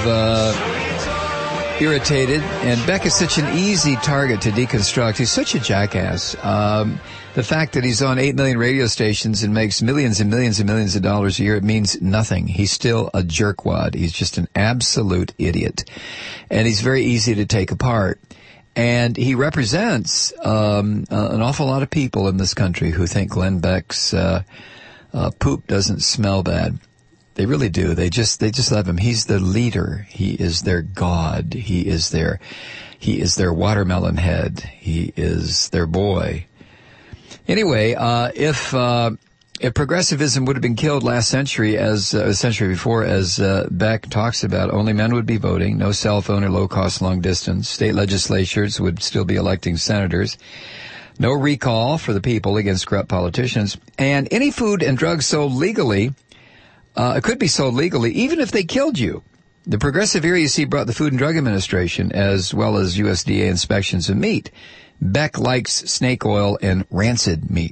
uh, irritated. And Beck is such an easy target to deconstruct. He's such a jackass. Um, the fact that he's on eight million radio stations and makes millions and millions and millions of dollars a year, it means nothing. He's still a jerkwad. He's just an absolute idiot. And he's very easy to take apart. And he represents um, uh, an awful lot of people in this country who think Glenn Beck's uh, uh, poop doesn't smell bad. They really do. They just they just love him. He's the leader. He is their god. He is their he is their watermelon head. He is their boy. Anyway, uh, if uh, if progressivism would have been killed last century, as uh, a century before, as uh, Beck talks about, only men would be voting, no cell phone or low-cost long-distance. State legislatures would still be electing senators. No recall for the people against corrupt politicians. And any food and drugs sold legally, uh, it could be sold legally, even if they killed you. The progressive era, you see, brought the Food and Drug Administration, as well as U S D A inspections of meat. Beck likes snake oil and rancid meat.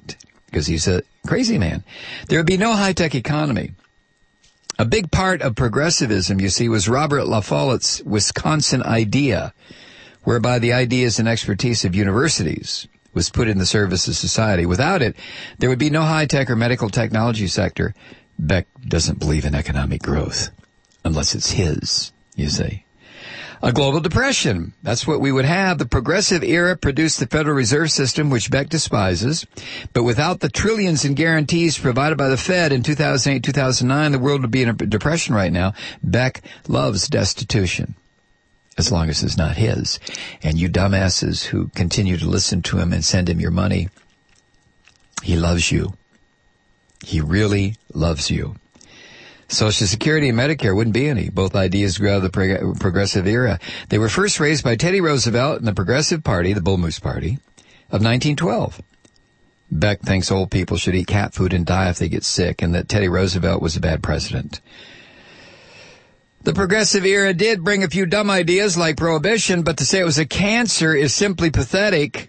because he's a crazy man. There would be no high-tech economy. A big part of progressivism, you see, was Robert La Follette's Wisconsin idea, whereby the ideas and expertise of universities was put in the service of society. Without it, there would be no high-tech or medical technology sector. Beck doesn't believe in economic growth, unless it's his, you see. A global depression. That's what we would have. The progressive era produced the Federal Reserve System, which Beck despises. But without the trillions in guarantees provided by the Fed in two thousand eight, two thousand nine, the world would be in a depression right now. Beck loves destitution, as long as it's not his. And you dumbasses who continue to listen to him and send him your money, he loves you. He really loves you. Social Security and Medicare wouldn't be any. Both ideas grew out of the prog- progressive era. They were first raised by Teddy Roosevelt and the Progressive Party, the Bull Moose Party, of nineteen twelve. Beck thinks old people should eat cat food and die if they get sick, and that Teddy Roosevelt was a bad president. The progressive era did bring a few dumb ideas like prohibition, but to say it was a cancer is simply pathetic.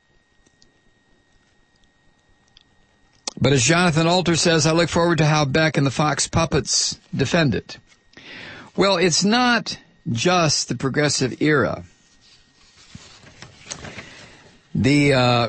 But as Jonathan Alter says, I look forward to how Beck and the Fox puppets defend it. Well, it's not just the progressive era. The uh,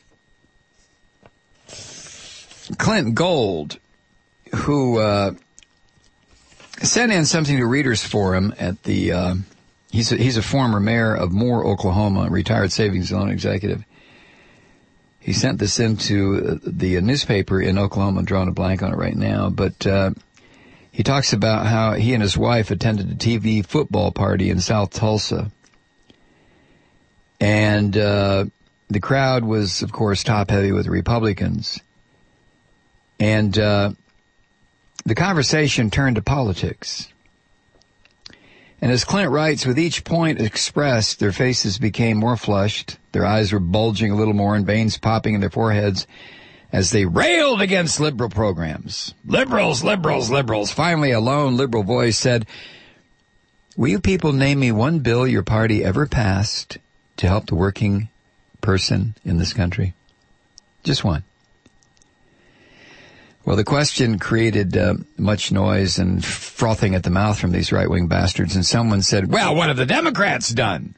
Clint Gold, who uh, sent in something to Readers Forum at the, uh, he's, a, he's a former mayor of Moore, Oklahoma, retired savings loan executive. He sent this into the newspaper in Oklahoma. I'm drawing a blank on it right now. But uh, he talks about how he and his wife attended a T V football party in South Tulsa. And uh, the crowd was, of course, top-heavy with Republicans. And uh, the conversation turned to politics. And as Clint writes, with each point expressed, their faces became more flushed. Their eyes were bulging a little more and veins popping in their foreheads as they railed against liberal programs. Liberals, liberals, liberals. Finally, a lone liberal voice said, will you people name me one bill your party ever passed to help the working person in this country? Just one. Well, the question created uh, much noise and frothing at the mouth from these right-wing bastards, and someone said, well, what have the Democrats done?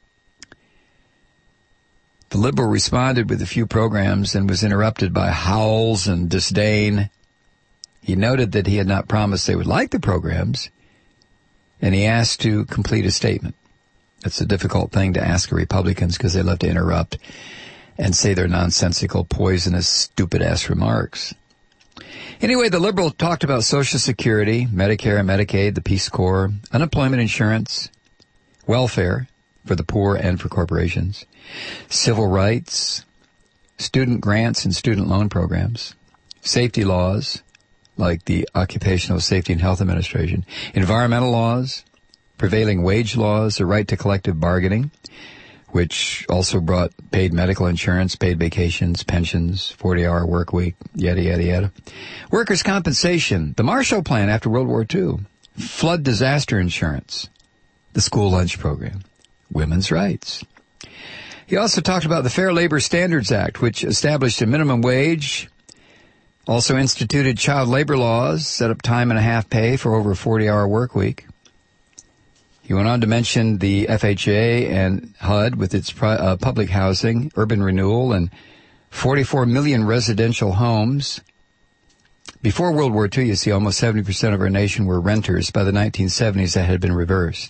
The liberal responded with a few programs and was interrupted by howls and disdain. He noted that he had not promised they would like the programs, and he asked to complete a statement. That's a difficult thing to ask Republicans because they love to interrupt and say their nonsensical, poisonous, stupid-ass remarks. Anyway, the liberal talked about Social Security, Medicare and Medicaid, the Peace Corps, unemployment insurance, welfare for the poor and for corporations, civil rights, student grants and student loan programs, safety laws like the Occupational Safety and Health Administration, environmental laws, prevailing wage laws, the right to collective bargaining, which also brought paid medical insurance, paid vacations, pensions, forty-hour work week, yada, yada, yada. Workers' compensation, the Marshall Plan after World War Two, flood disaster insurance, the school lunch program, women's rights. He also talked about the Fair Labor Standards Act, which established a minimum wage, also instituted child labor laws, set up time and a half pay for over a forty-hour work week. He went on to mention the F H A and H U D with its uh, public housing, urban renewal, and forty-four million residential homes. Before World War Two, you see, almost seventy percent of our nation were renters. By the nineteen seventies, that had been reversed.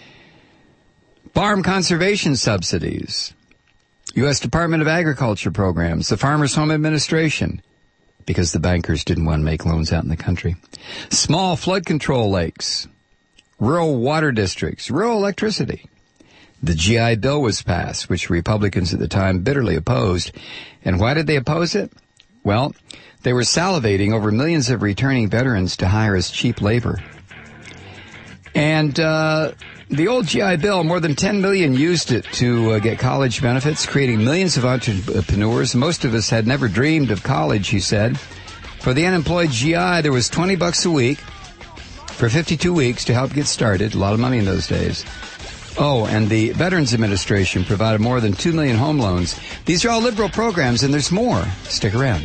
Farm conservation subsidies, U S Department of Agriculture programs, the Farmers Home Administration, because the bankers didn't want to make loans out in the country. Small flood control lakes, rural water districts, rural electricity. The G I Bill was passed, which Republicans at the time bitterly opposed. And why did they oppose it? Well, they were salivating over millions of returning veterans to hire as cheap labor. And uh the old G I Bill, more than ten million used it to uh, get college benefits, creating millions of entrepreneurs. Most of us had never dreamed of college, he said. For the unemployed G I, there was twenty bucks a week for fifty-two weeks to help get started. A lot of money in those days. Oh, and the Veterans Administration provided more than two million home loans. These are all liberal programs, and there's more. Stick around.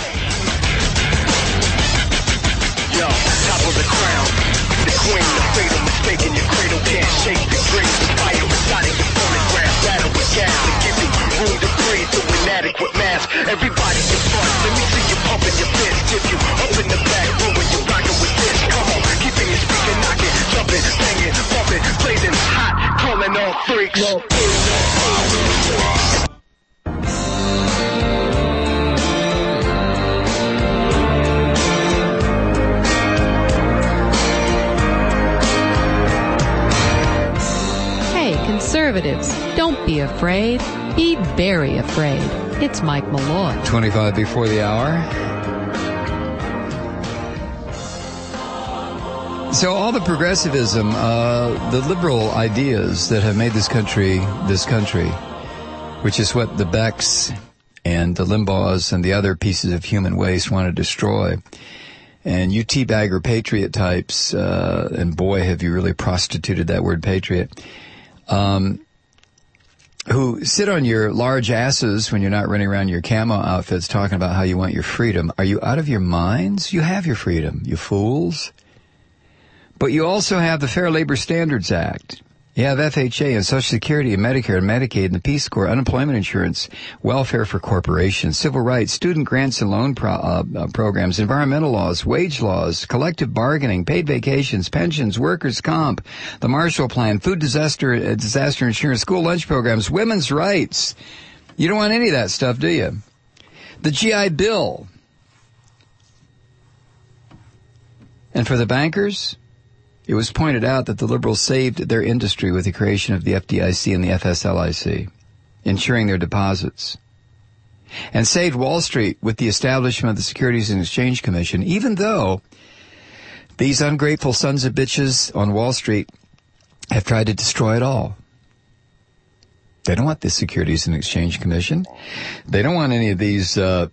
Yo, top of the crown, the queen, the fatal mistake in your cradle can't shake the dream. The fire inside of your phonograph, battle with gas to give you room to breathe through inadequate mask. Everybody get fun, let me see you pumping your fist. Tip you up in the back room when you're rocking with this. Come on, keeping your speaker knocking, jumping, banging, bumping, blazing hot, calling all freaks. Conservatives, don't be afraid. Be very afraid. It's Mike Malloy. twenty-five before the hour. So all the progressivism, uh, the liberal ideas that have made this country this country, which is what the Becks and the Limbaughs and the other pieces of human waste want to destroy. And you teabagger patriot types, uh, and boy, have you really prostituted that word patriot, Um, who sit on your large asses when you're not running around your camo outfits talking about how you want your freedom. Are you out of your minds? You have your freedom, you fools. But you also have the Fair Labor Standards Act. You have F H A and Social Security and Medicare and Medicaid and the Peace Corps, unemployment insurance, welfare for corporations, civil rights, student grants and loan pro- uh, uh, programs, environmental laws, wage laws, collective bargaining, paid vacations, pensions, workers' comp, the Marshall Plan, food disaster, uh, disaster insurance, school lunch programs, women's rights. You don't want any of that stuff, do you? The G I Bill. And for the bankers, it was pointed out that the liberals saved their industry with the creation of the F D I C and the F S L I C, insuring their deposits, and saved Wall Street with the establishment of the Securities and Exchange Commission, even though these ungrateful sons of bitches on Wall Street have tried to destroy it all. They don't want the Securities and Exchange Commission. They don't want any of these uh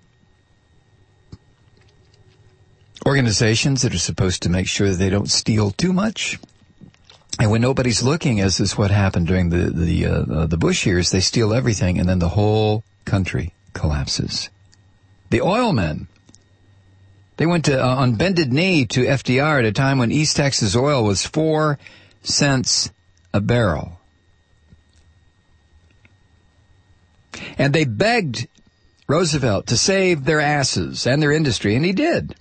organizations that are supposed to make sure that they don't steal too much. And when nobody's looking, as is what happened during the the uh, uh, the Bush years, they steal everything, and then the whole country collapses. The oil men, they went to uh, on bended knee to F D R at a time when East Texas oil was four cents a barrel. And they begged Roosevelt to save their asses and their industry, and he did.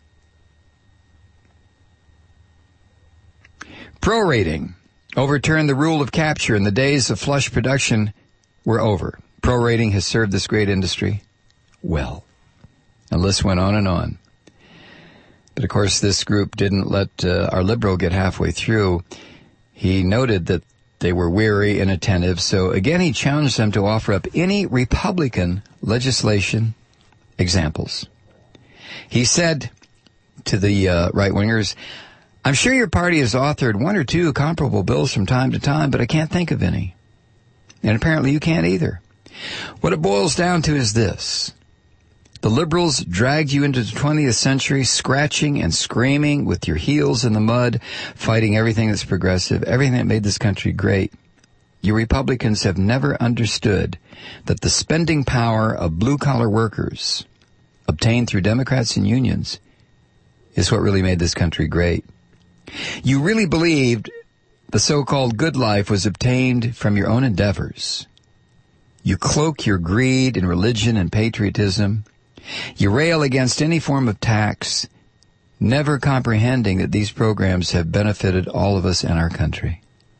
Prorating overturned the rule of capture, and the days of flush production were over. Prorating has served this great industry well. And the list went on and on. But of course, this group didn't let uh, our liberal get halfway through. He noted that they were weary and attentive, so again he challenged them to offer up any Republican legislation examples. He said to the uh, right-wingers, I'm sure your party has authored one or two comparable bills from time to time, but I can't think of any. And apparently you can't either. What it boils down to is this. The liberals dragged you into the twentieth century, scratching and screaming with your heels in the mud, fighting everything that's progressive, everything that made this country great. You Republicans have never understood that the spending power of blue-collar workers, obtained through Democrats and unions, is what really made this country great. You really believed the so-called good life was obtained from your own endeavors. You cloak your greed in religion and patriotism. You rail against any form of tax, never comprehending that these programs have benefited all of us and our country.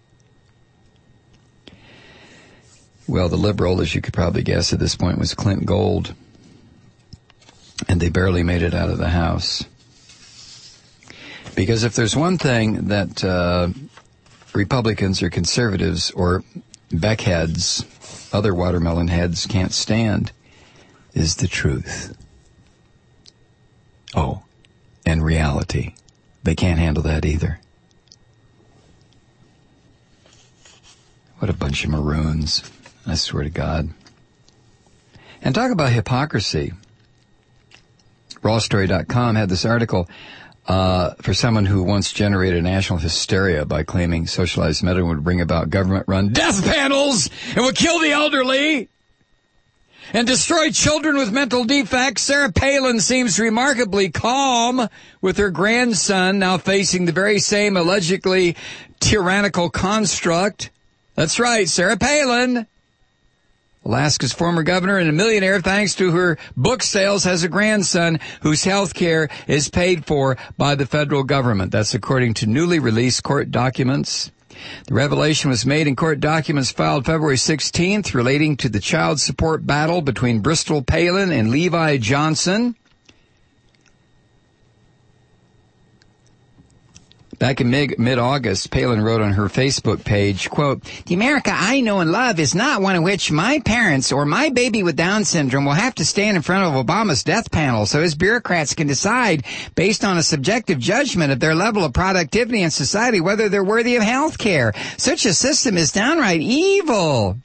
Well, the liberal, as you could probably guess at this point, was Clint Gold, and they barely made it out of the House. Because if there's one thing that uh, Republicans or conservatives or Beckheads, other watermelon heads, can't stand, is the truth. Oh, and reality. They can't handle that either. What a bunch of maroons, I swear to God. And talk about hypocrisy. raw story dot com had this article uh, for someone who once generated national hysteria by claiming socialized medicine would bring about government-run death panels and would kill the elderly and destroy children with mental defects, Sarah Palin seems remarkably calm with her grandson now facing the very same allegedly tyrannical construct. That's right, Sarah Palin, Alaska's former governor and a millionaire thanks to her book sales, has a grandson whose health care is paid for by the federal government. That's according to newly released court documents. The revelation was made in court documents filed February sixteenth relating to the child support battle between Bristol Palin and Levi Johnson. Back in mid-August, Palin wrote on her Facebook page, quote, "The America I know and love is not one in which my parents or my baby with Down syndrome will have to stand in front of Obama's death panel so his bureaucrats can decide, based on a subjective judgment of their level of productivity in society, whether they're worthy of health care. Such a system is downright evil."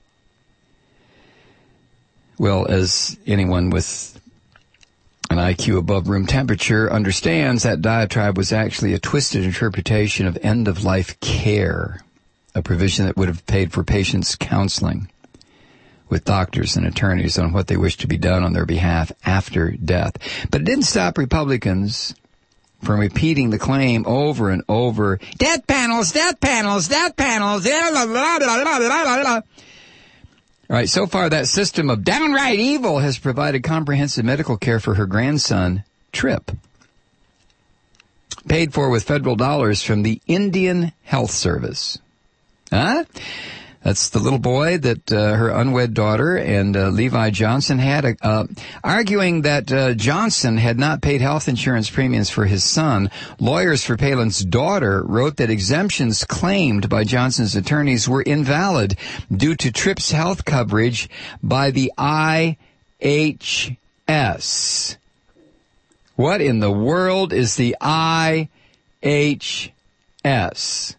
Well, as anyone with an I Q above room temperature understands, that diatribe was actually a twisted interpretation of end-of-life care, a provision that would have paid for patients' counseling with doctors and attorneys on what they wish to be done on their behalf after death. But it didn't stop Republicans from repeating the claim over and over, death panels, death panels, death panels, blah, blah, blah, blah, blah, blah. All right, so far that system of downright evil has provided comprehensive medical care for her grandson, Trip, paid for with federal dollars from the Indian Health Service. Huh? That's the little boy that uh, her unwed daughter and uh, Levi Johnson had, uh, arguing that uh, Johnson had not paid health insurance premiums for his son. Lawyers for Palin's daughter wrote that exemptions claimed by Johnson's attorneys were invalid due to Tripp's health coverage by the I H S. What in the world is the I H S?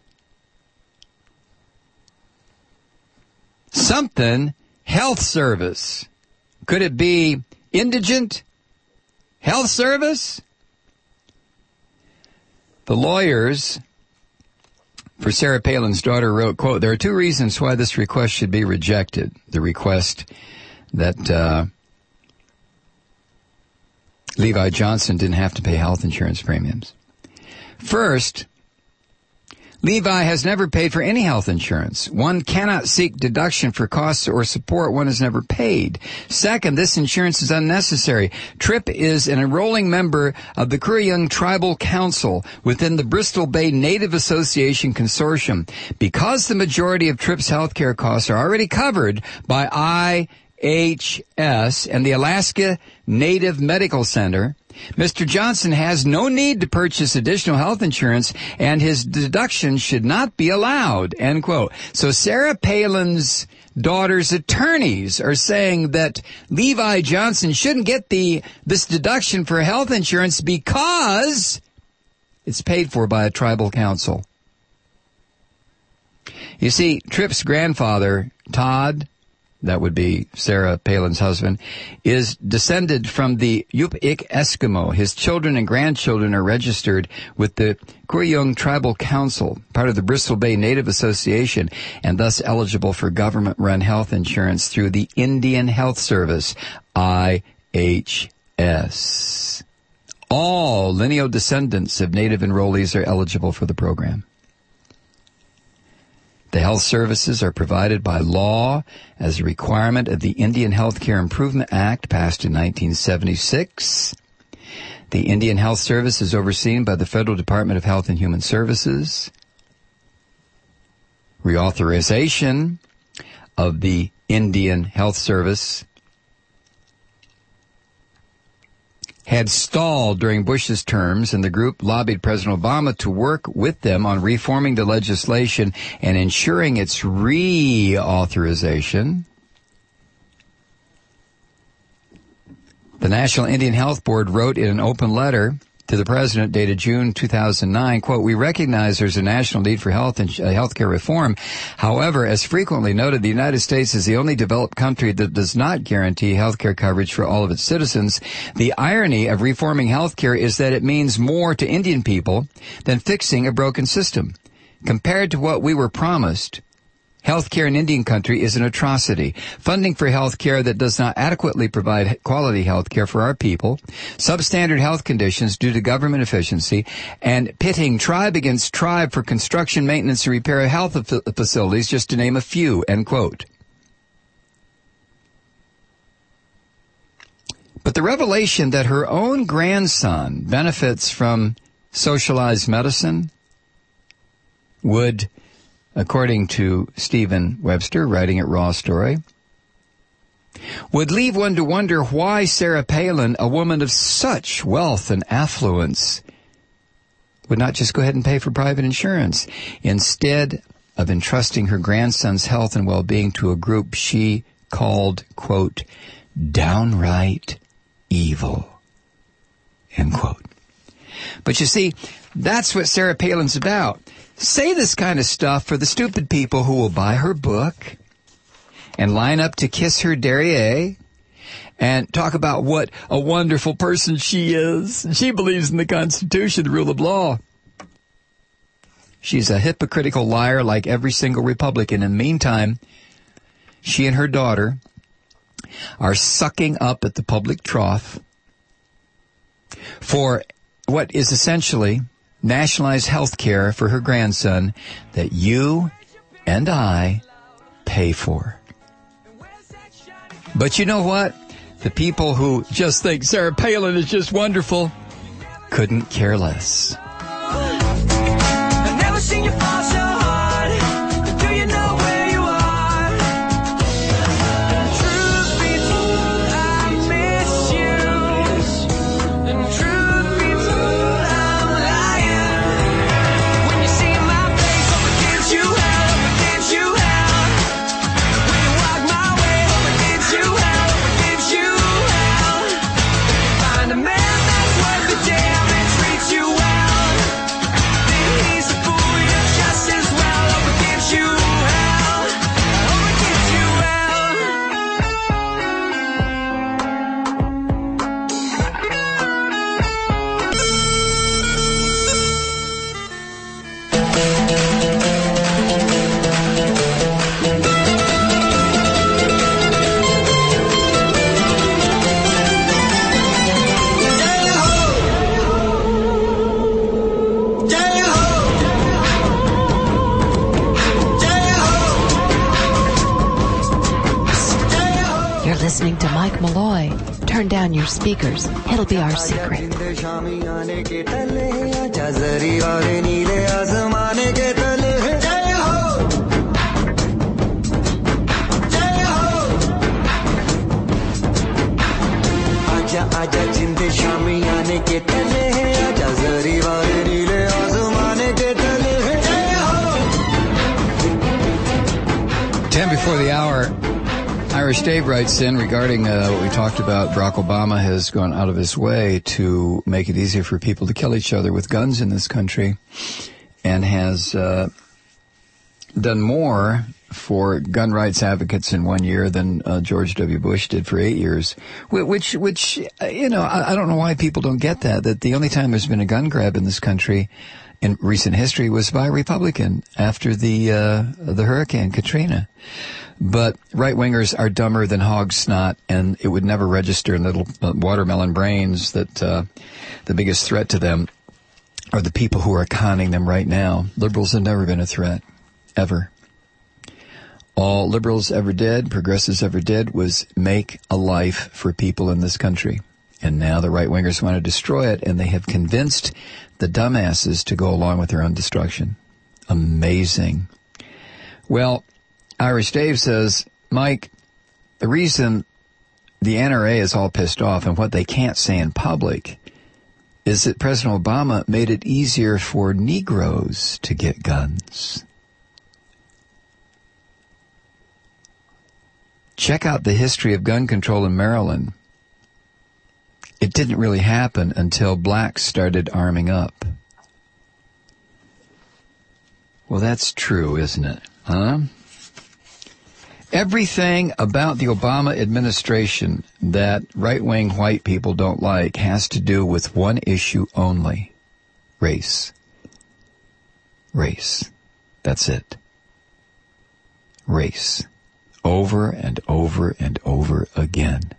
Something health service. Could it be indigent health service? The lawyers for Sarah Palin's daughter wrote, quote, "There are two reasons why this request should be rejected." The request that uh, Levi Johnson didn't have to pay health insurance premiums. First, Levi has never paid for any health insurance. One cannot seek deduction for costs or support one has never paid. Second, this insurance is unnecessary. Tripp is an enrolling member of the Kuriyung Tribal Council within the Bristol Bay Native Association Consortium. Because the majority of Tripp's health care costs are already covered by I H S and the Alaska Native Medical Center, Mister Johnson has no need to purchase additional health insurance, and his deduction should not be allowed, end quote. So Sarah Palin's daughter's attorneys are saying that Levi Johnson shouldn't get the this deduction for health insurance because it's paid for by a tribal council. You see, Tripp's grandfather, Todd, that would be Sarah Palin's husband, is descended from the Yup'ik Eskimo. His children and grandchildren are registered with the Kuriyung Tribal Council, part of the Bristol Bay Native Association, and thus eligible for government-run health insurance through the Indian Health Service, I H S. All lineal descendants of Native enrollees are eligible for the program. The health services are provided by law as a requirement of the Indian Health Care Improvement Act passed in nineteen seventy-six. The Indian Health Service is overseen by the Federal Department of Health and Human Services. Reauthorization of the Indian Health Service had stalled during Bush's terms, and the group lobbied President Obama to work with them on reforming the legislation and ensuring its reauthorization. The National Indian Health Board wrote in an open letter to the president dated June two thousand nine, quote, we recognize there's a national need for health and uh, healthcare reform. However, as frequently noted, the United States is the only developed country that does not guarantee healthcare coverage for all of its citizens. The irony of reforming healthcare is that it means more to Indian people than fixing a broken system. Compared to what we were promised, healthcare in Indian country is an atrocity. Funding for healthcare that does not adequately provide quality healthcare for our people, substandard health conditions due to government efficiency, and pitting tribe against tribe for construction, maintenance, and repair of health facilities, just to name a few, end quote. But the revelation that her own grandson benefits from socialized medicine would, according to Stephen Webster, writing at Raw Story, would leave one to wonder why Sarah Palin, a woman of such wealth and affluence, would not just go ahead and pay for private insurance, instead of entrusting her grandson's health and well-being to a group she called, quote, downright evil, end quote. But you see, that's what Sarah Palin's about. Say this kind of stuff for the stupid people who will buy her book and line up to kiss her derriere and talk about what a wonderful person she is. She believes in the Constitution, the rule of law. She's a hypocritical liar like every single Republican. In the meantime, she and her daughter are sucking up at the public trough for what is essentially nationalized health care for her grandson that you and I pay for. But you know what? The people who just think Sarah Palin is just wonderful couldn't care less. I've never seen you fall so hard. Do you know where you are? Truth be told, I miss you. And truth be told, I'm lying. When you see my face, hope it gives you hell, hope it gives you hell. When you walk my way, hope it gives you hell, hope it gives you hell. Find a man that's worth the damn and treats you well. Then he's a fool, you're just as well. Hope it gives you hell, hope it gives you You're listening to Mike Malloy. Turn down your speakers. It'll be our secret. Ten before the hour, Irish Dave writes in regarding uh, what we talked about. Barack Obama has gone out of his way to make it easier for people to kill each other with guns in this country, and has uh, done more for gun rights advocates in one year than uh, George W. Bush did for eight years. Which, which uh, you know, I, I don't know why people don't get that. That the only time there's been a gun grab in this country in recent history was by a Republican after the uh, the Hurricane Katrina. But right-wingers are dumber than hog snot, and it would never register in little uh, watermelon brains that uh, the biggest threat to them are the people who are conning them right now. Liberals have never been a threat, ever. All liberals ever did, progressives ever did, was make a life for people in this country. And now the right-wingers want to destroy it, and they have convinced the dumbasses to go along with their own destruction. Amazing. Well, Irish Dave says, Mike, the reason the N R A is all pissed off and what they can't say in public is that President Obama made it easier for Negroes to get guns. Check out the history of gun control in Maryland. it didn't really happen until blacks started arming up. Well, that's true, isn't it? Huh? Everything about the Obama administration that right-wing white people don't like has to do with one issue only. Race. Race. That's it. Race. Over and over and over again.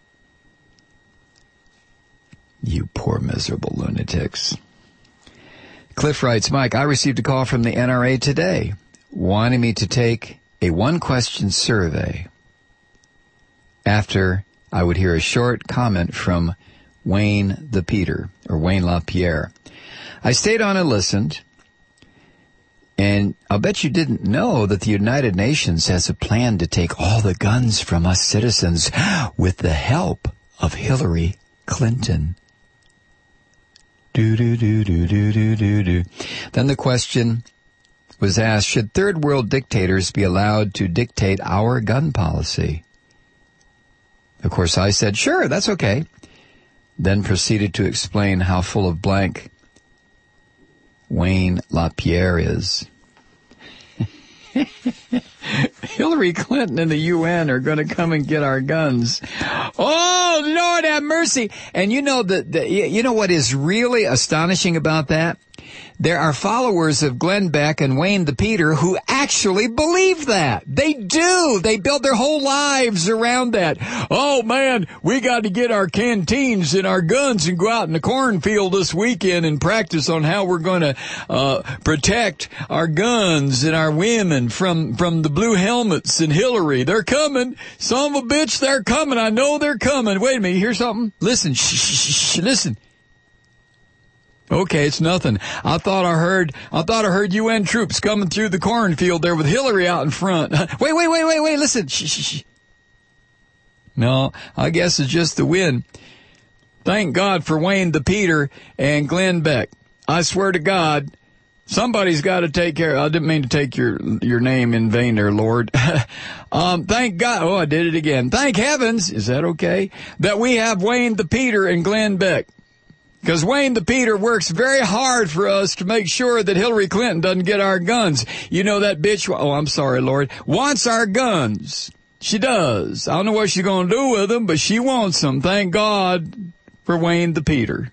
You poor miserable lunatics. Cliff writes, Mike, I received a call from the N R A today wanting me to take a one-question survey after I would hear a short comment from Wayne the Peter, or Wayne LaPierre. I stayed on and listened, and I'll bet you didn't know that the United Nations has a plan to take all the guns from us citizens with the help of Hillary Clinton. Do, do, do, do, do, do, do, do. Then the question was asked, should third world dictators be allowed to dictate our gun policy? Of course, I said, sure, that's okay. Then proceeded to explain how full of blank Wayne LaPierre is. Hillary Clinton and the U N are going to come and get our guns. Oh, Lord have mercy. And you know the, the you know what is really astonishing about that? There are followers of Glenn Beck and Wayne the Peter who actually believe that. They do. They build their whole lives around that. Oh, man, we got to get our canteens and our guns and go out in the cornfield this weekend and practice on how we're going to uh protect our guns and our women from, from the blue helmets and Hillary. They're coming. Son of a bitch, they're coming. I know they're coming. Wait a minute. You hear something? Listen. Shh, shh, shh, listen. Okay, it's nothing. I thought I heard, I thought I heard U N troops coming through the cornfield there with Hillary out in front. Wait, wait, wait, wait, wait, listen. Shh, shh, shh. No, I guess it's just the wind. Thank God for Wayne the Peter and Glenn Beck. I swear to God, somebody's got to take care. I didn't mean to take your, your name in vain there, Lord. um, thank God. Oh, I did it again. Thank heavens. Is that okay? That we have Wayne the Peter and Glenn Beck. Because Wayne the Peter works very hard for us to make sure that Hillary Clinton doesn't get our guns. You know that bitch, oh, I'm sorry, Lord, wants our guns. She does. I don't know what she's going to do with them, but she wants them. Thank God for Wayne the Peter.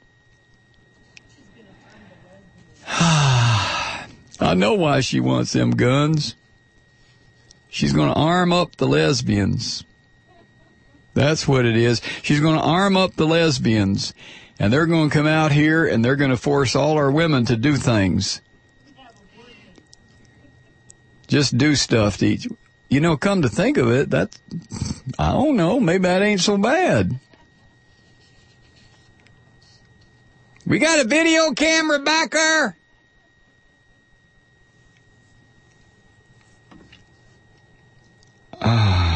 I know why she wants them guns. She's going to arm up the lesbians. That's what it is. She's going to arm up the lesbians. And they're going to come out here and they're going to force all our women to do things. Just do stuff to each. You know, come to think of it, that's, I don't know, maybe that ain't so bad. We got a video camera back there? Ah.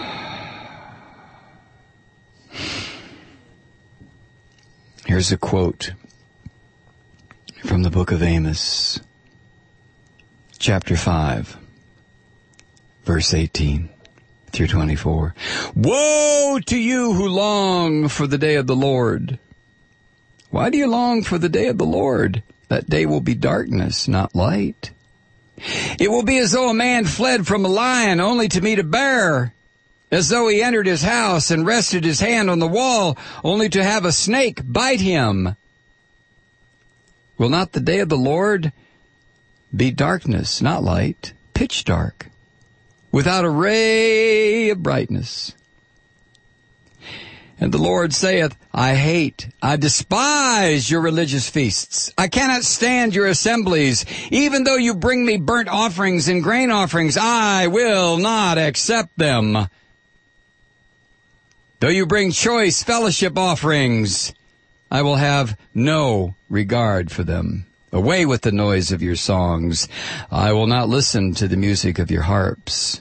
Here's a quote from the book of Amos, chapter five, verse eighteen through twenty-four. Woe to you who long for the day of the Lord. Why do you long for the day of the Lord? That day will be darkness, not light. It will be as though a man fled from a lion only to meet a bear. As though he entered his house and rested his hand on the wall, only to have a snake bite him. Will not the day of the Lord be darkness, not light, pitch dark, without a ray of brightness? And the Lord saith, I hate, I despise your religious feasts. I cannot stand your assemblies. Even though you bring me burnt offerings and grain offerings, I will not accept them. Though you bring choice fellowship offerings, I will have no regard for them. Away with the noise of your songs. I will not listen to the music of your harps.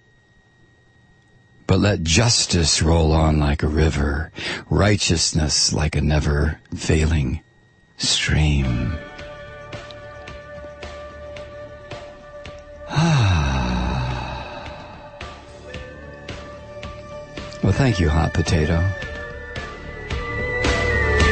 But let justice roll on like a river, righteousness like a never-failing stream. Ah. Well, thank you, Hot Potato.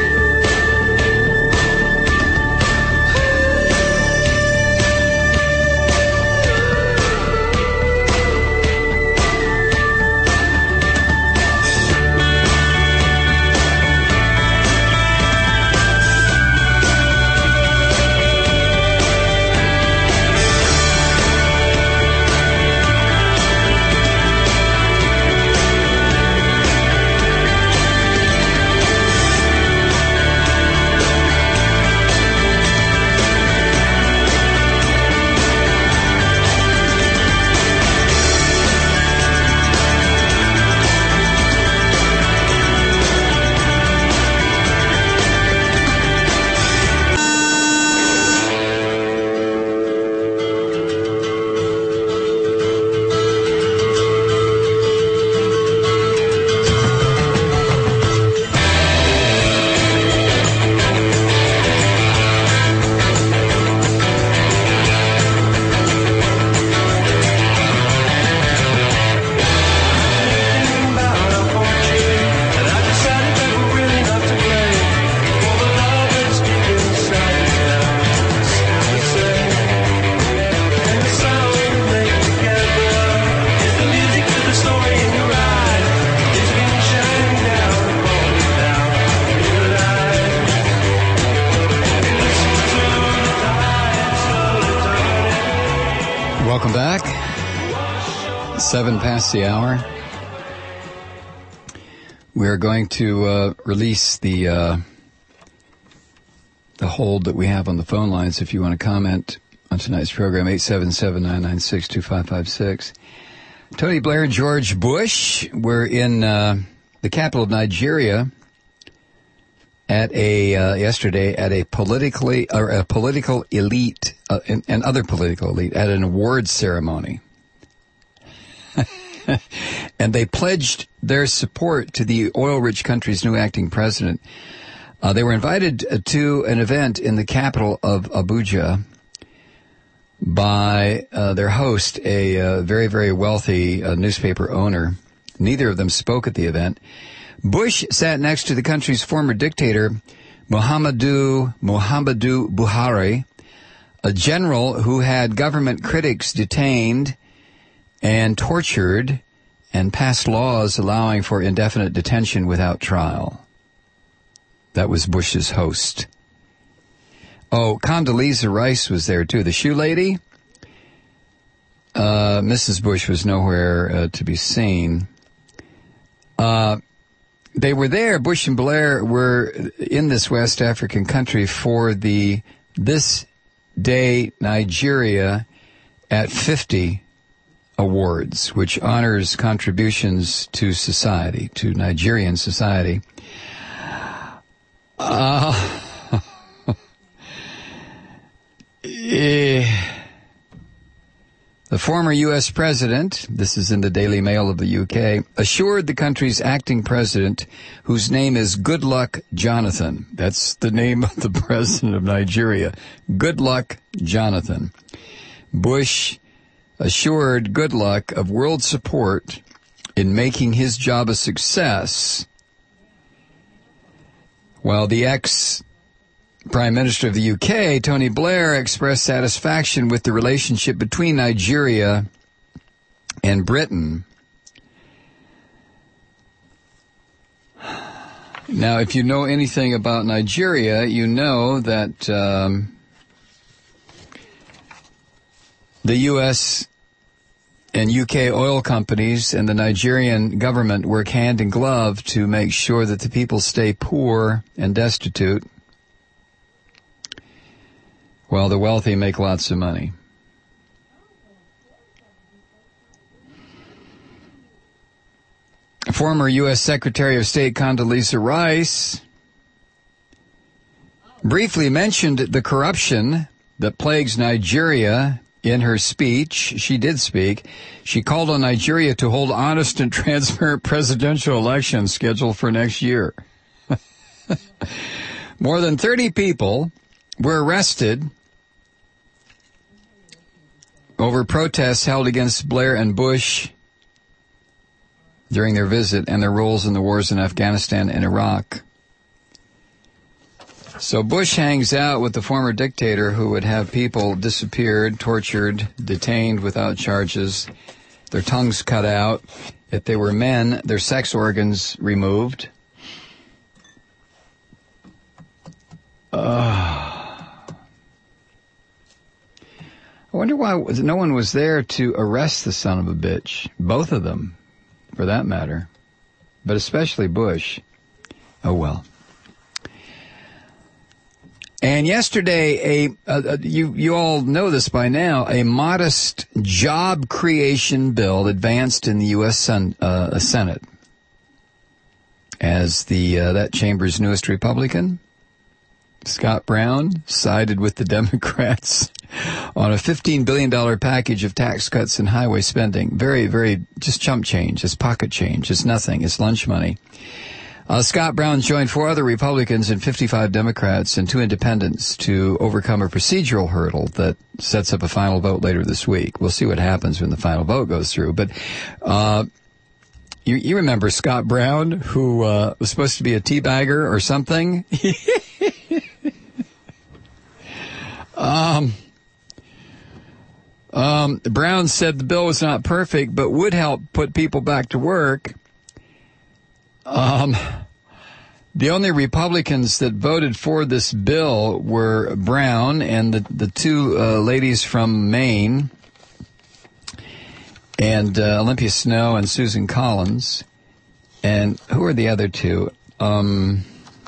Seven past the hour. We are going to uh, release the uh, the hold that we have on the phone lines. If you want to comment on tonight's program, eight seven seven, nine nine six, two five five six. Tony Blair and George Bush were in uh, the capital of Nigeria at a uh, yesterday at a politically or a political elite uh, and, and other political elite at an awards ceremony. And they pledged their support to the oil-rich country's new acting president. Uh, they were invited to an event in the capital of Abuja by uh, their host, a uh, very, very wealthy uh, newspaper owner. Neither of them spoke at the event. Bush sat next to the country's former dictator, Muhammadu, Muhammadu Buhari, a general who had government critics detained and tortured and passed laws allowing for indefinite detention without trial. That was Bush's host. Oh, Condoleezza Rice was there, too. The shoe lady. Uh, Missus Bush was nowhere uh, to be seen. Uh, they were there, Bush and Blair were in this West African country for the This Day Nigeria at fifty Awards, which honors contributions to society, to Nigerian society. Uh, eh, the former U S president, this is in the Daily Mail of the U K, assured the country's acting president, whose name is Goodluck Jonathan. That's the name of the president of Nigeria. Goodluck Jonathan. Bush assured Goodluck of world support in making his job a success, while the ex-Prime Minister of the U K, Tony Blair, expressed satisfaction with the relationship between Nigeria and Britain. Now, if you know anything about Nigeria, you know that um, the U S and U K oil companies and the Nigerian government work hand in glove to make sure that the people stay poor and destitute, while the wealthy make lots of money. Former U S Secretary of State Condoleezza Rice briefly mentioned the corruption that plagues Nigeria. In her speech, she did speak, she called on Nigeria to hold honest and transparent presidential elections scheduled for next year. More than thirty people were arrested over protests held against Blair and Bush during their visit and their roles in the wars in Afghanistan and Iraq. So Bush hangs out with the former dictator who would have people disappeared, tortured, detained without charges, their tongues cut out. If they were men, their sex organs removed. Uh, I wonder why no one was there to arrest the son of a bitch. Both of them, for that matter. But especially Bush. Oh, well. And yesterday, a, a, a you you all know this by now, a modest job creation bill advanced in the U S Sen, uh, Senate as the uh, that chamber's newest Republican, Scott Brown, sided with the Democrats on a fifteen billion dollars package of tax cuts and highway spending. Very, very, just chump change. It's pocket change. It's nothing. It's lunch money. Uh, Scott Brown joined four other Republicans and fifty-five Democrats and two independents to overcome a procedural hurdle that sets up a final vote later this week. We'll see what happens when the final vote goes through. But uh, you, you remember Scott Brown, who uh, was supposed to be a teabagger or something? um, um, Brown said the bill was not perfect, but would help put people back to work. Um, the only Republicans that voted for this bill were Brown and the, the two uh, ladies from Maine. and uh, Olympia Snowe and Susan Collins. And who are the other two? Um,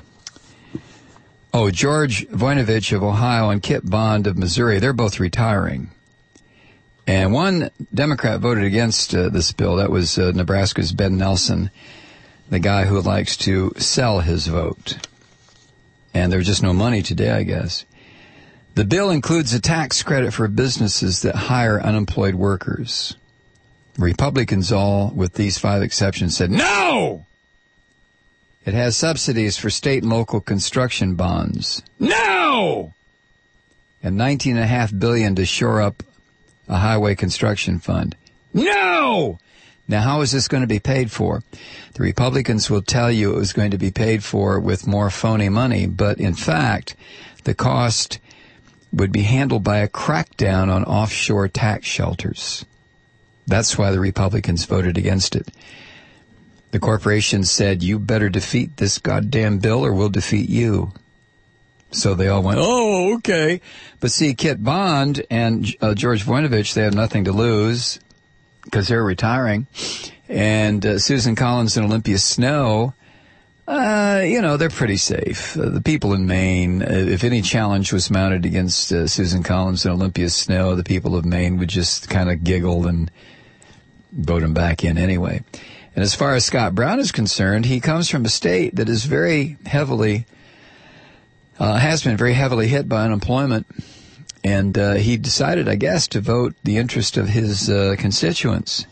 oh, George Voinovich of Ohio and Kit Bond of Missouri. They're both retiring. And one Democrat voted against uh, this bill. That was uh, Nebraska's Ben Nelson, the guy who likes to sell his vote. And there's just no money today, I guess. The bill includes a tax credit for businesses that hire unemployed workers. Republicans, all with these five exceptions, said no! It has subsidies for state and local construction bonds. No! And nineteen point five billion dollars to shore up a highway construction fund. No! Now, how is this going to be paid for? The Republicans will tell you it was going to be paid for with more phony money, but in fact, the cost would be handled by a crackdown on offshore tax shelters. That's why the Republicans voted against it. The corporations said, you better defeat this goddamn bill or we'll defeat you. So they all went, oh, okay. But see, Kit Bond and uh, George Voinovich, they have nothing to lose because they're retiring. And uh, Susan Collins and Olympia Snowe, uh, you know, they're pretty safe. Uh, the people in Maine, uh, if any challenge was mounted against uh, Susan Collins and Olympia Snowe, the people of Maine would just kind of giggle and vote them back in anyway. And as far as Scott Brown is concerned, he comes from a state that is very heavily Uh, has been very heavily hit by unemployment, and uh, he decided, I guess, to vote the interest of his uh, constituents.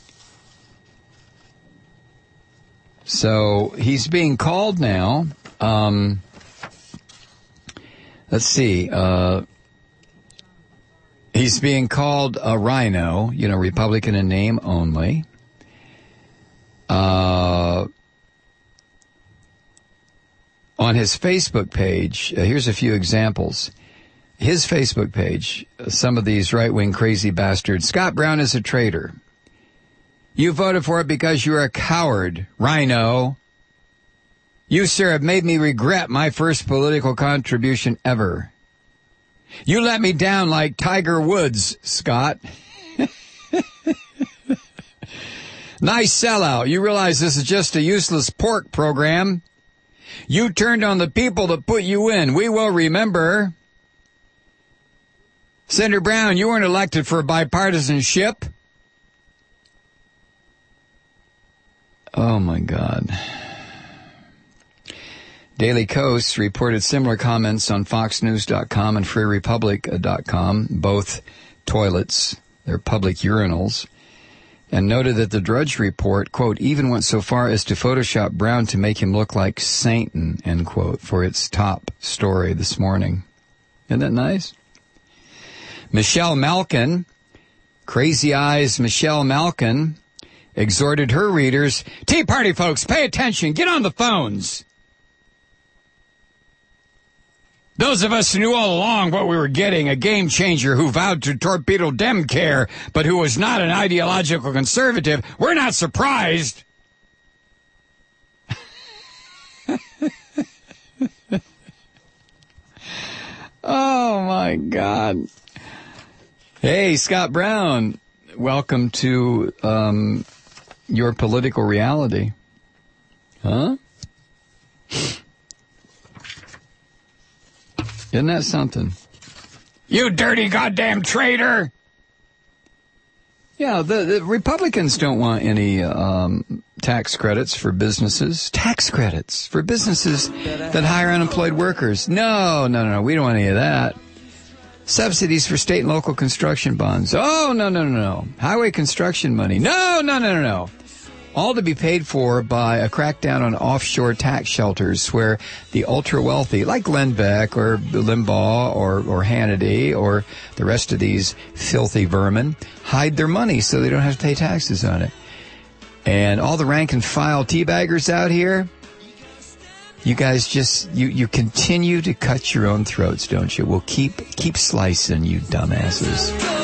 So he's being called now. Um, let's see. Uh, he's being called a rhino, you know, Republican in name only. Uh... On his Facebook page, uh, here's a few examples. His Facebook page, uh, some of these right-wing crazy bastards. Scott Brown is a traitor. You voted for it because you're a coward, rhino. You, sir, have made me regret my first political contribution ever. You let me down like Tiger Woods, Scott. Nice sellout. You realize this is just a useless pork program. You turned on the people that put you in. We will remember. Senator Brown, you weren't elected for bipartisanship. Oh, my God. Daily Kos reported similar comments on fox news dot com and free republic dot com, both toilets, they're public urinals, and noted that the Drudge Report, quote, even went so far as to Photoshop Brown to make him look like Satan, end quote, for its top story this morning. Isn't that nice? Michelle Malkin, Crazy Eyes Michelle Malkin, exhorted her readers, Tea Party folks, pay attention, get on the phones. Those of us who knew all along what we were getting, a game changer who vowed to torpedo Dem care, but who was not an ideological conservative, we're not surprised. Oh, my God. Hey, Scott Brown, welcome to um, your political reality. Huh? Isn't that something? You dirty goddamn traitor! Yeah, the, the Republicans don't want any um, tax credits for businesses. Tax credits for businesses that hire unemployed workers. No, no, no, no. We don't want any of that. Subsidies for state and local construction bonds. Oh, no, no, no, no. Highway construction money. No, no, no, no, no. All to be paid for by a crackdown on offshore tax shelters where the ultra-wealthy, like Glenn Beck or Limbaugh or, or Hannity or the rest of these filthy vermin, hide their money so they don't have to pay taxes on it. And all the rank-and-file teabaggers out here, you guys just, you, you continue to cut your own throats, don't you? Well, keep, keep slicing, you dumbasses.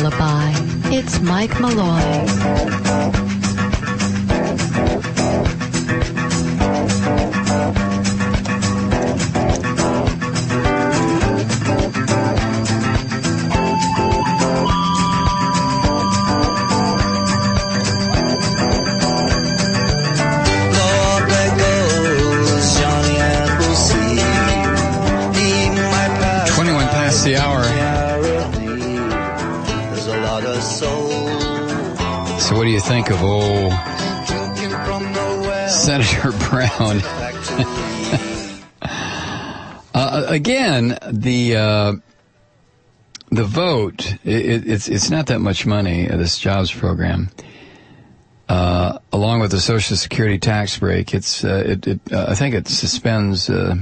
lullaby. It's Mike Malloy. The hour. So what do you think of old Senator Brown? uh, again, the uh, the vote, it, it's it's not that much money, uh, this jobs program. Uh, along with the Social Security tax break, it's uh, it, it uh, I think it suspends uh,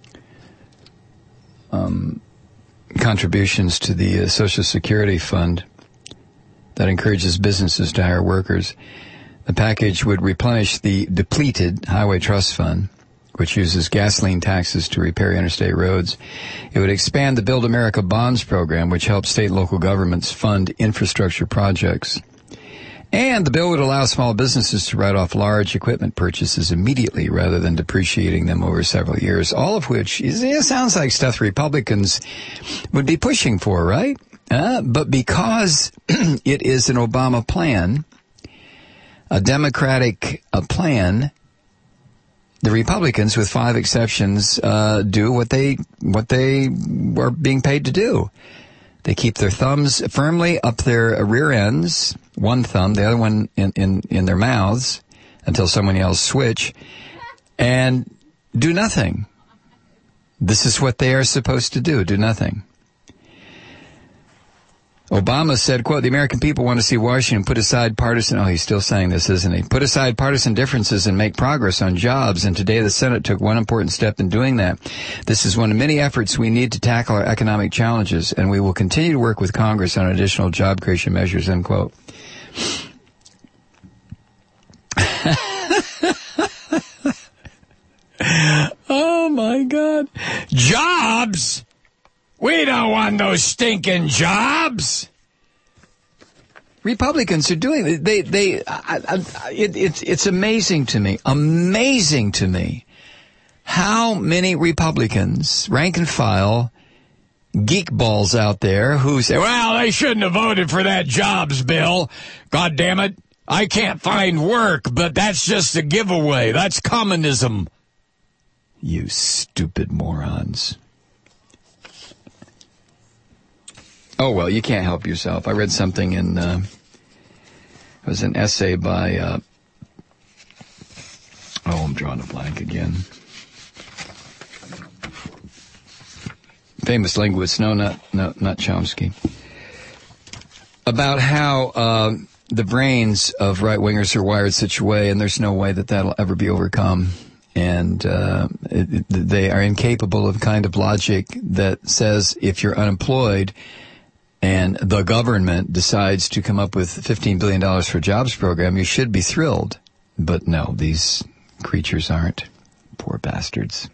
um. contributions to the uh, Social Security fund that encourages businesses to hire workers. The package would replenish the depleted Highway Trust Fund, which uses gasoline taxes to repair interstate roads. It would expand the Build America Bonds program, which helps state and local governments fund infrastructure projects. And the bill would allow small businesses to write off large equipment purchases immediately rather than depreciating them over several years, all of which is, it sounds like stuff Republicans would be pushing for, right? Uh, but because it is an Obama plan, a Democratic uh, plan, the Republicans, with five exceptions, uh, do what they what they are being paid to do. They keep their thumbs firmly up their rear ends, one thumb, the other one in, in, in their mouths, until someone yells switch, and do nothing. This is what they are supposed to do, do nothing. Obama said, quote, the American people want to see Washington put aside partisan, oh, he's still saying this, isn't he? Put aside partisan differences and make progress on jobs. And today the Senate took one important step in doing that. This is one of many efforts we need to tackle our economic challenges, and we will continue to work with Congress on additional job creation measures, end quote. Oh, my God. Jobs? We don't want those stinking jobs. Republicans are doing it. They, they, I, I, it, it's, it's amazing to me, amazing to me how many Republicans, rank and file, geek balls out there who say, well, they shouldn't have voted for that jobs bill. God damn it. I can't find work, but that's just a giveaway. That's communism. You stupid morons. Oh, well, you can't help yourself. I read something in, uh, it was an essay by, uh, oh, I'm drawing a blank again. Famous linguist, no, not, no, not Chomsky. About how, uh, the brains of right-wingers are wired such a way, and there's no way that that'll ever be overcome. And, uh, it, it, they are incapable of kind of logic that says if you're unemployed, and the government decides to come up with fifteen billion dollars for a jobs program, you should be thrilled. But no, these creatures aren't. Poor bastards.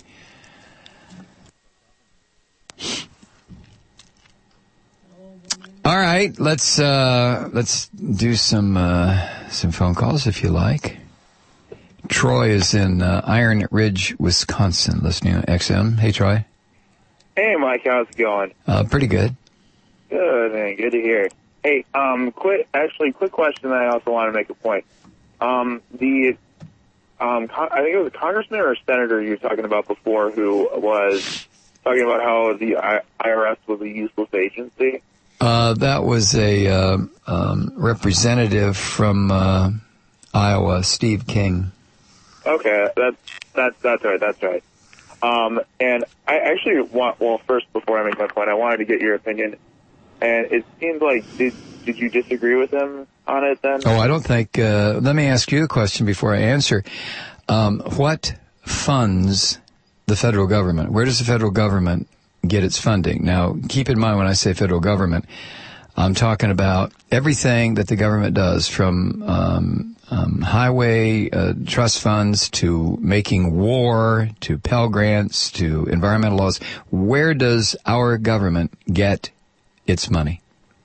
All right, let's uh, let's do some uh, some phone calls if you like. Troy is in uh, Iron Ridge, Wisconsin, listening to X M. Hey, Troy. Hey, Mike. How's it going? Uh, pretty good. Good, man. Good to hear. Hey, um, quick, actually, quick question that I also want to make a point. Um, the, um, con- I think it was a congressman or a senator you were talking about before who was talking about how the I- IRS was a useless agency. Uh, that was a uh, um, representative from uh, Iowa, Steve King. Okay, that's that's that's right. That's right. Um, and I actually want. Well, first, before I make my point, I wanted to get your opinion. And it seems like did did you disagree with him on it then? Oh, I don't think. Uh, let me ask you a question before I answer. Um, what funds the federal government? Where does the federal government get its funding? Now, keep in mind when I say federal government, I'm talking about everything that the government does, from um, um, highway uh, trust funds to making war to Pell Grants to environmental laws. Where does our government get its money?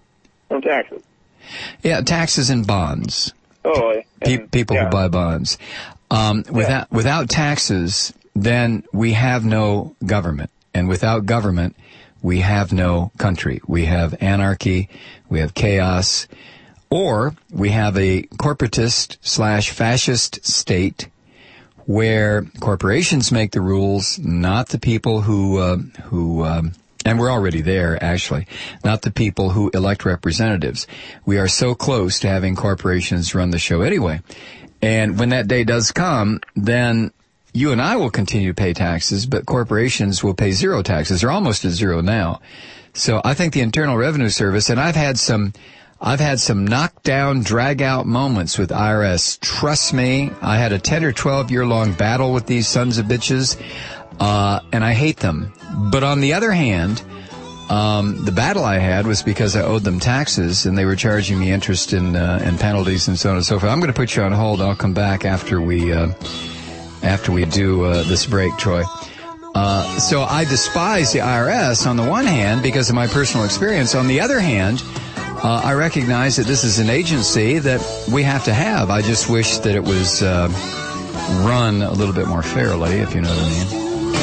From taxes. Yeah, taxes and bonds. Oh, and, Pe- people yeah. who buy bonds. Um, without Yeah. without taxes, then we have no government, and without government, we have no country. We have anarchy, we have chaos, or we have a corporatist slash fascist state where corporations make the rules, not the people who uh, who. Um, And we're already there, actually, not the people who elect representatives. We are so close to having corporations run the show anyway. And when that day does come, then you and I will continue to pay taxes, but corporations will pay zero taxes. They're almost at zero now. So I think the Internal Revenue Service, and I've had some, I've had some knockdown, drag-out moments with I R S. Trust me, I had a ten or twelve year long battle with these sons of bitches. Uh, and I hate them. But on the other hand, um, the battle I had was because I owed them taxes, and they were charging me interest and uh, and penalties and so on and so forth. I'm going to put you on hold. I'll come back after we uh, after we do uh, this break, Troy. Uh, so I despise the I R S on the one hand because of my personal experience. On the other hand, uh, I recognize that this is an agency that we have to have. I just wish that it was uh, run a little bit more fairly, if you know what I mean.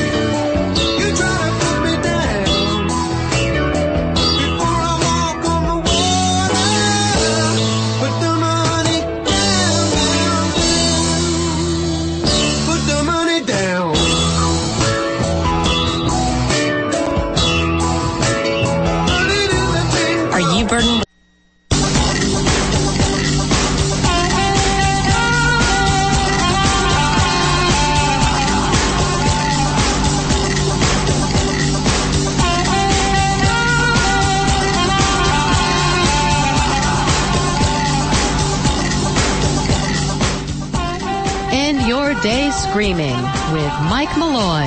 Day Screaming with Mike Malloy.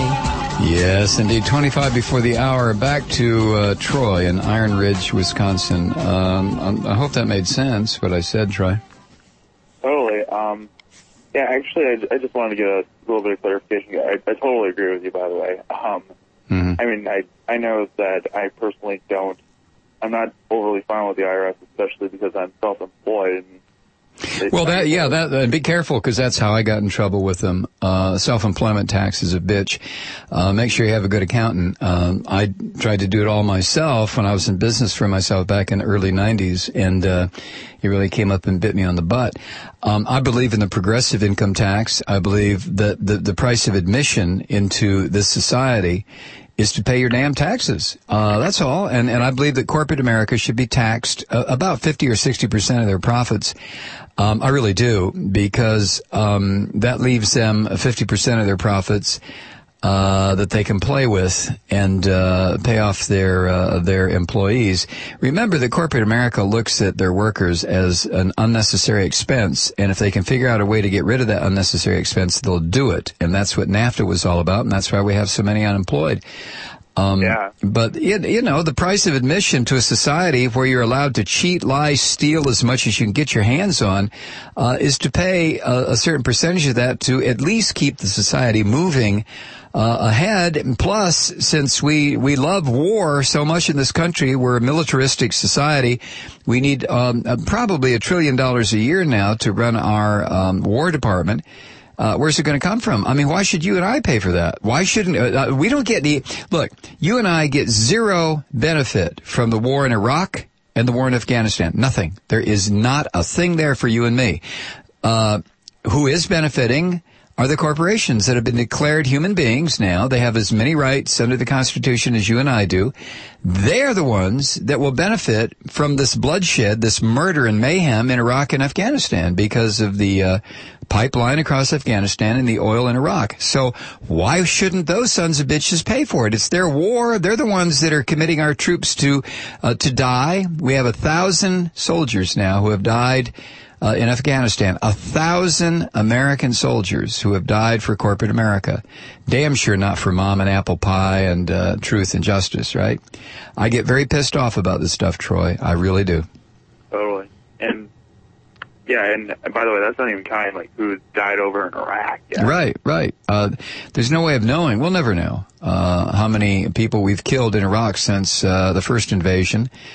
Yes, indeed. twenty-five before the hour. Back to uh, Troy in Iron Ridge, Wisconsin. Um, I hope that made sense, what I said, Troy. Totally. Um, yeah, actually, I, I just wanted to get a little bit of clarification. I, I totally agree with you, by the way. Um, mm-hmm. I mean, I, I know that I personally don't, I'm not overly fine with the I R S, especially because I'm self-employed. And Well, that yeah, that uh, be careful because that's how I got in trouble with them. Uh, self-employment tax is a bitch. Uh, make sure you have a good accountant. Um, I tried to do it all myself when I was in business for myself back in the early nineties, and uh, it really came up and bit me on the butt. Um, I believe in the progressive income tax. I believe that the, the price of admission into this society is to pay your damn taxes. Uh, that's all. And, and I believe that corporate America should be taxed uh, about fifty or sixty percent of their profits. Um, I really do, because um, that leaves them fifty percent of their profits uh, that they can play with and uh, pay off their uh, their employees. Remember that corporate America looks at their workers as an unnecessary expense, and if they can figure out a way to get rid of that unnecessary expense, they'll do it. And that's what NAFTA was all about, and that's why we have so many unemployed. Um, yeah. But, it, you know, the price of admission to a society where you're allowed to cheat, lie, steal as much as you can get your hands on uh, is to pay a, a certain percentage of that to at least keep the society moving uh, ahead. And plus, since we, we love war so much in this country, we're a militaristic society, we need um, uh, probably a trillion dollars a year now to run our um, War Department. Uh, where's it going to come from? I mean, why should you and I pay for that? Why shouldn't, uh, we don't get the, look, you and I get zero benefit from the war in Iraq and the war in Afghanistan. Nothing. There is not a thing there for you and me. Uh, who is benefiting are the corporations that have been declared human beings now. They have as many rights under the Constitution as you and I do. They're the ones that will benefit from this bloodshed, this murder and mayhem in Iraq and Afghanistan because of the uh, pipeline across Afghanistan and the oil in Iraq. So why shouldn't those sons of bitches pay for it? It's their war. They're the ones that are committing our troops to uh, to die. We have a thousand soldiers now who have died Uh, in Afghanistan, a thousand American soldiers who have died for corporate America. Damn sure not for mom and apple pie and uh, truth and justice, right? I get very pissed off about this stuff, Troy. I really do. Totally. And, yeah, and by the way, that's not even counting, like, who died over in Iraq. Yeah. Right, right. Uh, there's no way of knowing. We'll never know uh, how many people we've killed in Iraq since uh, the first invasion.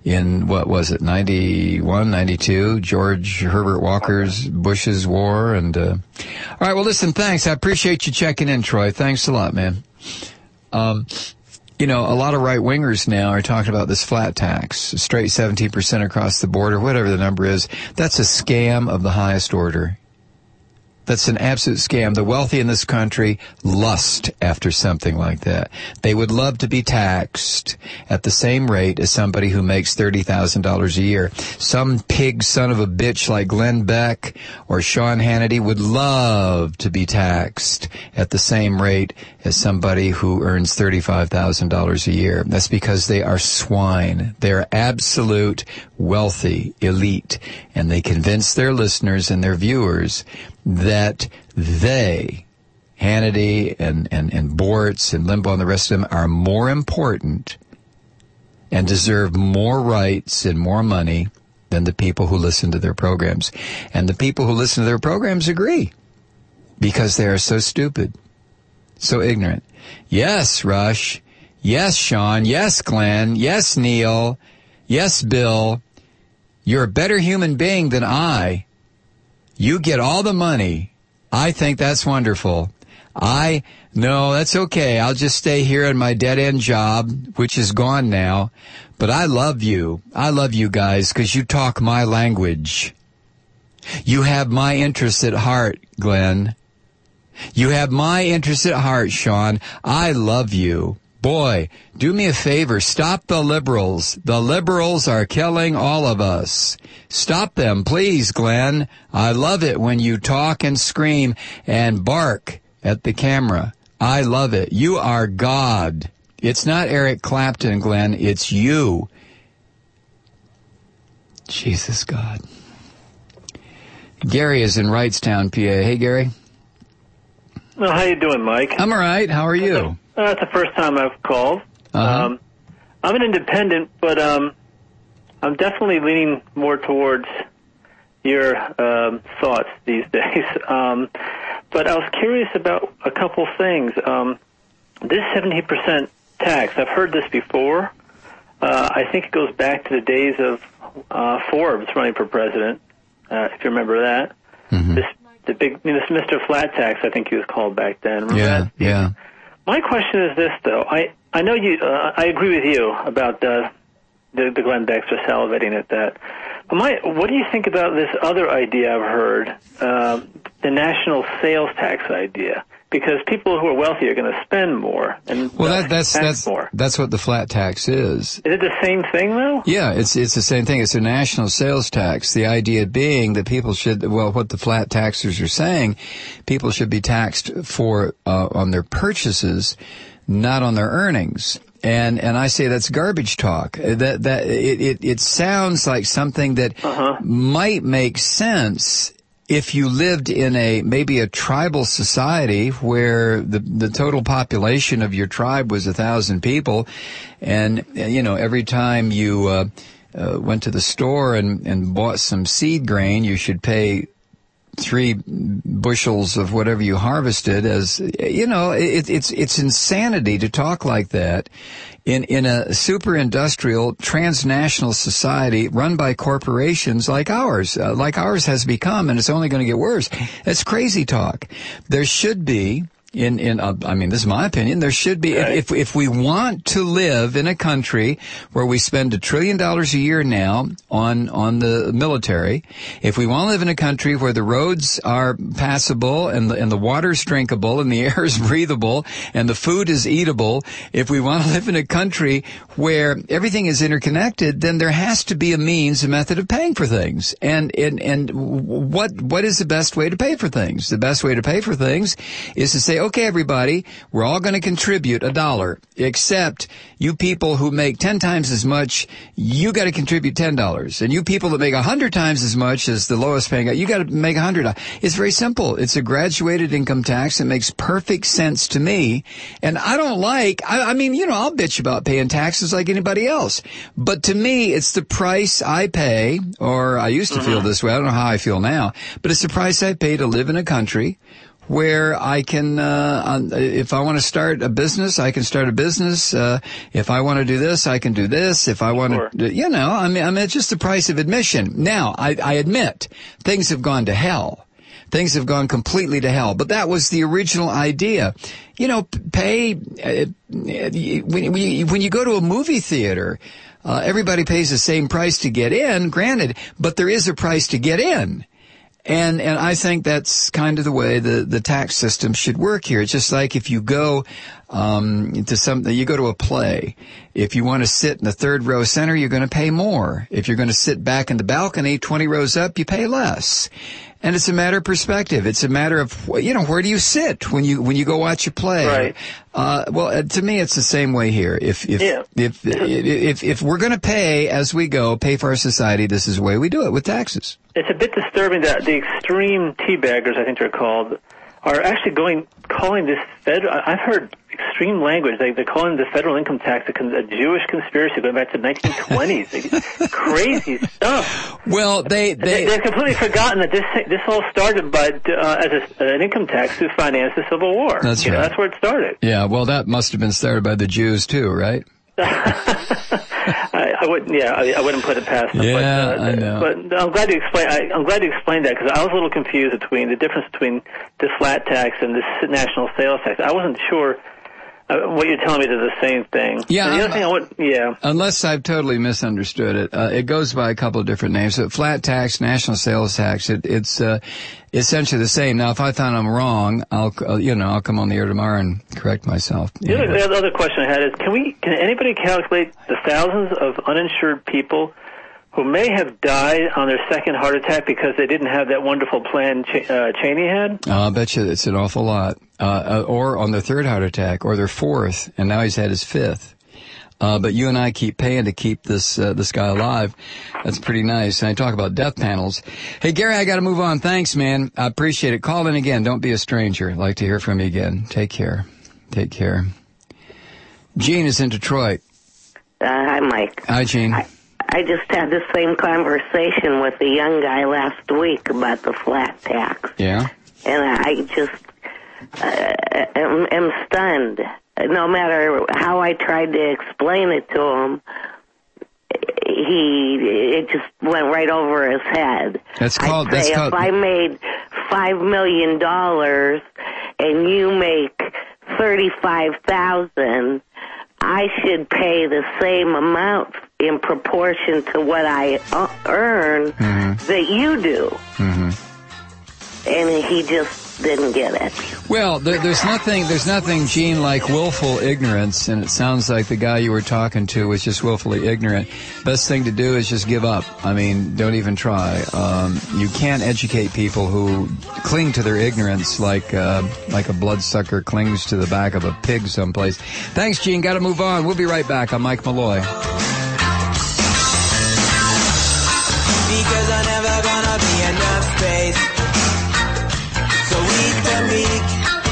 in, what was it, ninety-one, ninety-two, George Herbert Walker's, Bush's war. And, uh, all right, well, listen, thanks. I appreciate you checking in, Troy. Thanks a lot, man. Um, you know, a lot of right-wingers now are talking about this flat tax, straight seventeen percent across the board, or whatever the number is. That's a scam of the highest order. That's an absolute scam. The wealthy in this country lust after something like that. They would love to be taxed at the same rate as somebody who makes thirty thousand dollars a year. Some pig son of a bitch like Glenn Beck or Sean Hannity would love to be taxed at the same rate as somebody who earns thirty-five thousand dollars a year. That's because they are swine. They are absolute wealthy elite, and they convince their listeners and their viewers that they, Hannity and, and, and Bortz and Limbaugh and the rest of them, are more important and deserve more rights and more money than the people who listen to their programs. And the people who listen to their programs agree, because they are so stupid, so ignorant. Yes, Rush. Yes, Sean. Yes, Glenn. Yes, Neil. Yes, Bill. You're a better human being than I. You get all the money. I think that's wonderful. I, no, that's okay. I'll just stay here in my dead-end job, which is gone now. But I love you. I love you guys because you talk my language. You have my interests at heart, Glenn. You have my interests at heart, Sean. I love you. Boy, do me a favor. Stop the liberals. The liberals are killing all of us. Stop them, please, Glenn. I love it when you talk and scream and bark at the camera. I love it. You are God. It's not Eric Clapton, Glenn. It's you. Jesus, God. Gary is in Wrightstown, P A. Hey, Gary. Well, how you doing, Mike? I'm all right. How are you? Uh, that's the first time I've called. Uh-huh. Um, I'm an independent, but um, I'm definitely leaning more towards your um, thoughts these days. Um, but I was curious about a couple things. Um, this seventy percent tax, I've heard this before. Uh, I think it goes back to the days of uh, Forbes running for president, uh, if you remember that. Mm-hmm. This, the big, you know, this Mister Flat Tax, I think he was called back then. Remember Yeah, that? yeah. My question is this, though. I, I know you, uh, I agree with you about uh, the, the Glenn Becks are salivating at that. But my, what do you think about this other idea I've heard, uh, the national sales tax idea? Because people who are wealthy are going to spend more and Well, uh, that, that's tax that's more. that's what the flat tax is. Is it the same thing, though? Yeah, it's it's the same thing. It's a national sales tax. The idea being that people should, well, what the flat taxers are saying, people should be taxed for uh, on their purchases, not on their earnings. And and I say that's garbage talk. That that it it, it sounds like something that Uh-huh. might make sense if you lived in a, maybe a tribal society where the, the total population of your tribe was a thousand people, and, you know, every time you, uh, uh, went to the store and, and bought some seed grain, you should pay three bushels of whatever you harvested as, you know, it, it's, it's insanity to talk like that in, in a super industrial transnational society run by corporations like ours, uh, like ours has become, and it's only going to get worse. It's crazy talk. There should be, In, in, uh, I mean, this is my opinion. There should be, Right. if, if we want to live in a country where we spend a trillion dollars a year now on, on the military, if we want to live in a country where the roads are passable and the, and the water is drinkable and the air is breathable and the food is eatable, if we want to live in a country where everything is interconnected, then there has to be a means, a method of paying for things. And, and, and what, what is the best way to pay for things? The best way to pay for things is to say, okay, everybody, we're all going to contribute a dollar, except you people who make ten times as much, you got to contribute ten dollars. And you people that make a hundred times as much as the lowest paying guy, you got to make a hundred dollars. It's very simple. It's a graduated income tax. It makes perfect sense to me. And I don't like, I, I mean, you know, I'll bitch about paying taxes like anybody else. But to me, it's the price I pay, or I used to feel this way. I don't know how I feel now, but it's the price I pay to live in a country where I can, uh, if I want to start a business, I can start a business. Uh, if I want to do this, I can do this. If I want Sure. to, you know, I mean, I mean, it's just the price of admission. Now, I, I admit, things have gone to hell. Things have gone completely to hell. But that was the original idea. You know, pay, uh, when, when, you, when you go to a movie theater, uh, everybody pays the same price to get in, granted, but there is a price to get in. And, and I think that's kind of the way the, the tax system should work here. It's just like if you go, um, to some, you go to a play. If you want to sit in the third row center, you're going to pay more. If you're going to sit back in the balcony, twenty rows up, you pay less. And it's a matter of perspective. It's a matter of, you know, where do you sit when you, when you go watch a play? Right. Uh, well, uh, to me, it's the same way here. If, if, Yeah. if, if, if, if we're going to pay as we go, pay for our society, this is the way we do it with taxes. It's a bit disturbing that the extreme teabaggers, I think they're called, are actually going calling this federal. I've heard extreme language. They, they're calling the federal income tax a, con- a Jewish conspiracy going back to the nineteen twenties. Crazy stuff. Well, they They, they they've completely forgotten that this this all started by uh, as a, an income tax to finance the Civil War. That's You know, right. that's where it started. yeah. Well, that must have been started by the Jews too, right? I, I wouldn't. Yeah, I, I wouldn't put it past them. Yeah, but, uh, I know. But I'm glad you explained. I, I'm glad you explained that because I was a little confused between the difference between this flat tax and this national sales tax. I wasn't sure. Uh, what you're telling me is the same thing. Yeah, And the I'm- other thing I would. Yeah. Unless I've totally misunderstood it, uh, it goes by a couple of different names. So flat tax, national sales tax, it, it's uh, essentially the same. Now, if I find I'm wrong, I'll uh, you know I'll come on the air tomorrow and correct myself. The other, the other question I had is: Can we? Can anybody calculate the thousands of uninsured people who may have died on their second heart attack because they didn't have that wonderful plan Ch- uh, Cheney had? Uh, I bet you it's an awful lot. Uh, uh, or on their third heart attack, or their fourth, and now he's had his fifth. Uh, but you and I keep paying to keep this uh, this guy alive. That's pretty nice. And I talk about death panels. Hey, Gary, I got to move on. Thanks, man. I appreciate it. Call in again. Don't be a stranger. I'd like to hear from you again. Take care. Take care. Gene is in Detroit. Uh, hi, Mike. Hi, Gene. I, I just had the same conversation with the young guy last week about the flat tax. Yeah? And I just uh, am, am stunned. No matter how I tried to explain it to him, he it just went right over his head. That's called- I'd say that's if called- I made five million dollars and you make thirty-five thousand, I should pay the same amount in proportion to what I uh, earn Mm-hmm. that you do. Mm-hmm. And he just didn't get it. Well, there, there's nothing, there's nothing, Gene, like willful ignorance, and it sounds like the guy you were talking to was just willfully ignorant. Best thing to do is just give up. I mean, don't even try. Um, you can't educate people who cling to their ignorance like uh, like a bloodsucker clings to the back of a pig someplace. Thanks, Gene. Got to move on. We'll be right back. I'm Mike Malloy. Because I'm never gonna be enough space. So week by week,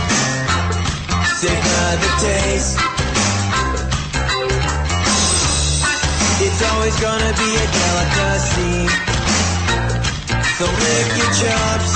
savor the taste. It's always gonna be a delicacy. So lick your chops.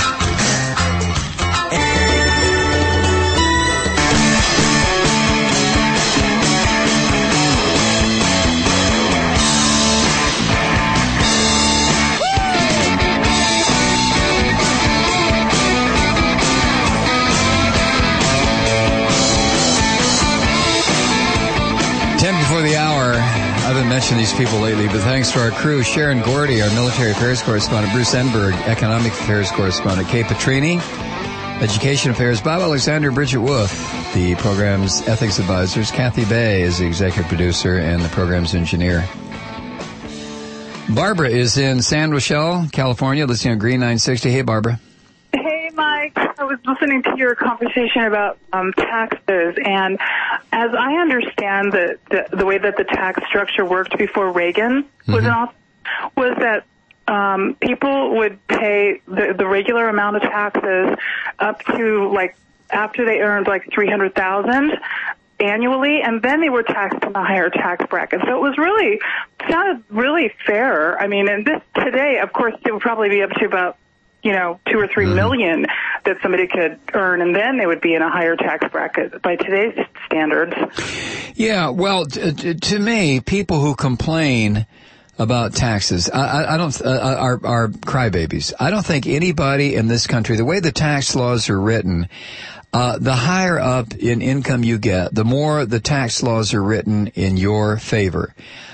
Ten before the hour. I haven't mentioned these people lately, but thanks to our crew, Sharon Gordy, our military affairs correspondent, Bruce Enberg, economic affairs correspondent, Kay Petrini, education affairs, Bob Alexander, Bridget Wolf, the program's ethics advisors, Kathy Bay is the executive producer and the program's engineer. Barbara is in San Rochelle, California, listening on Green nine sixty. Hey, Barbara. Hey, Mike. I was listening to your conversation about um, taxes, and as I understand the, the the way that the tax structure worked before Reagan was in office, was that um, people would pay the, the regular amount of taxes up to, like, after they earned like three hundred thousand dollars annually, and then they were taxed in a higher tax bracket. So it was really, sounded really fair. I mean, and this today, of course, it would probably be up to about, you know, two or three million that somebody could earn, and then they would be in a higher tax bracket by today's standards. Yeah, well, t- t- to me, people who complain about taxes, I, I, I don't, uh, are, are crybabies. I don't think anybody in this country, the way the tax laws are written, uh, the higher up in income you get, the more the tax laws are written in your favor.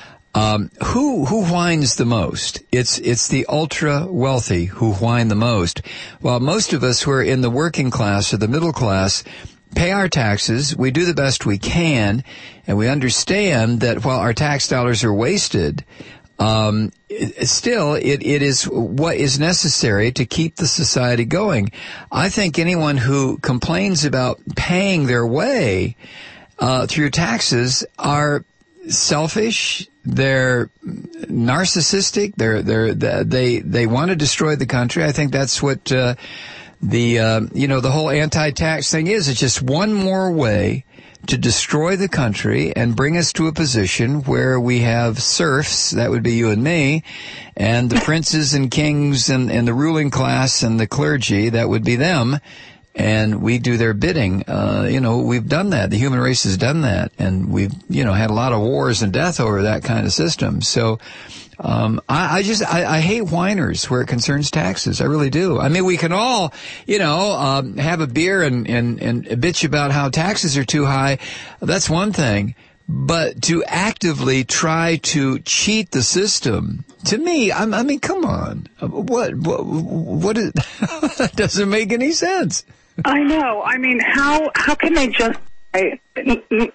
Um, who, who whines the most? It's, it's the ultra wealthy who whine the most. While most of us who are in the working class or the middle class pay our taxes, we do the best we can, and we understand that while our tax dollars are wasted, um, it, still it, it is what is necessary to keep the society going. I think anyone who complains about paying their way, uh, through taxes are selfish. They're narcissistic. They're, they're, they, they want to destroy the country. I think that's what, uh, the, uh, you know, the whole anti-tax thing is. It's just one more way to destroy the country and bring us to a position where we have serfs, that would be you and me, and the princes and kings and, and the ruling class and the clergy, that would be them. And we do their bidding. Uh, you know, we've done that. The human race has done that. And we've, you know, had a lot of wars and death over that kind of system. So, um, I, I just, I, I hate whiners where it concerns taxes. I really do. I mean, we can all, you know, um, have a beer and, and, and bitch about how taxes are too high. That's one thing. But to actively try to cheat the system, to me, I, I mean, come on. What, what, what is, that doesn't make any sense. I know. I mean, how how can they just I, n- n-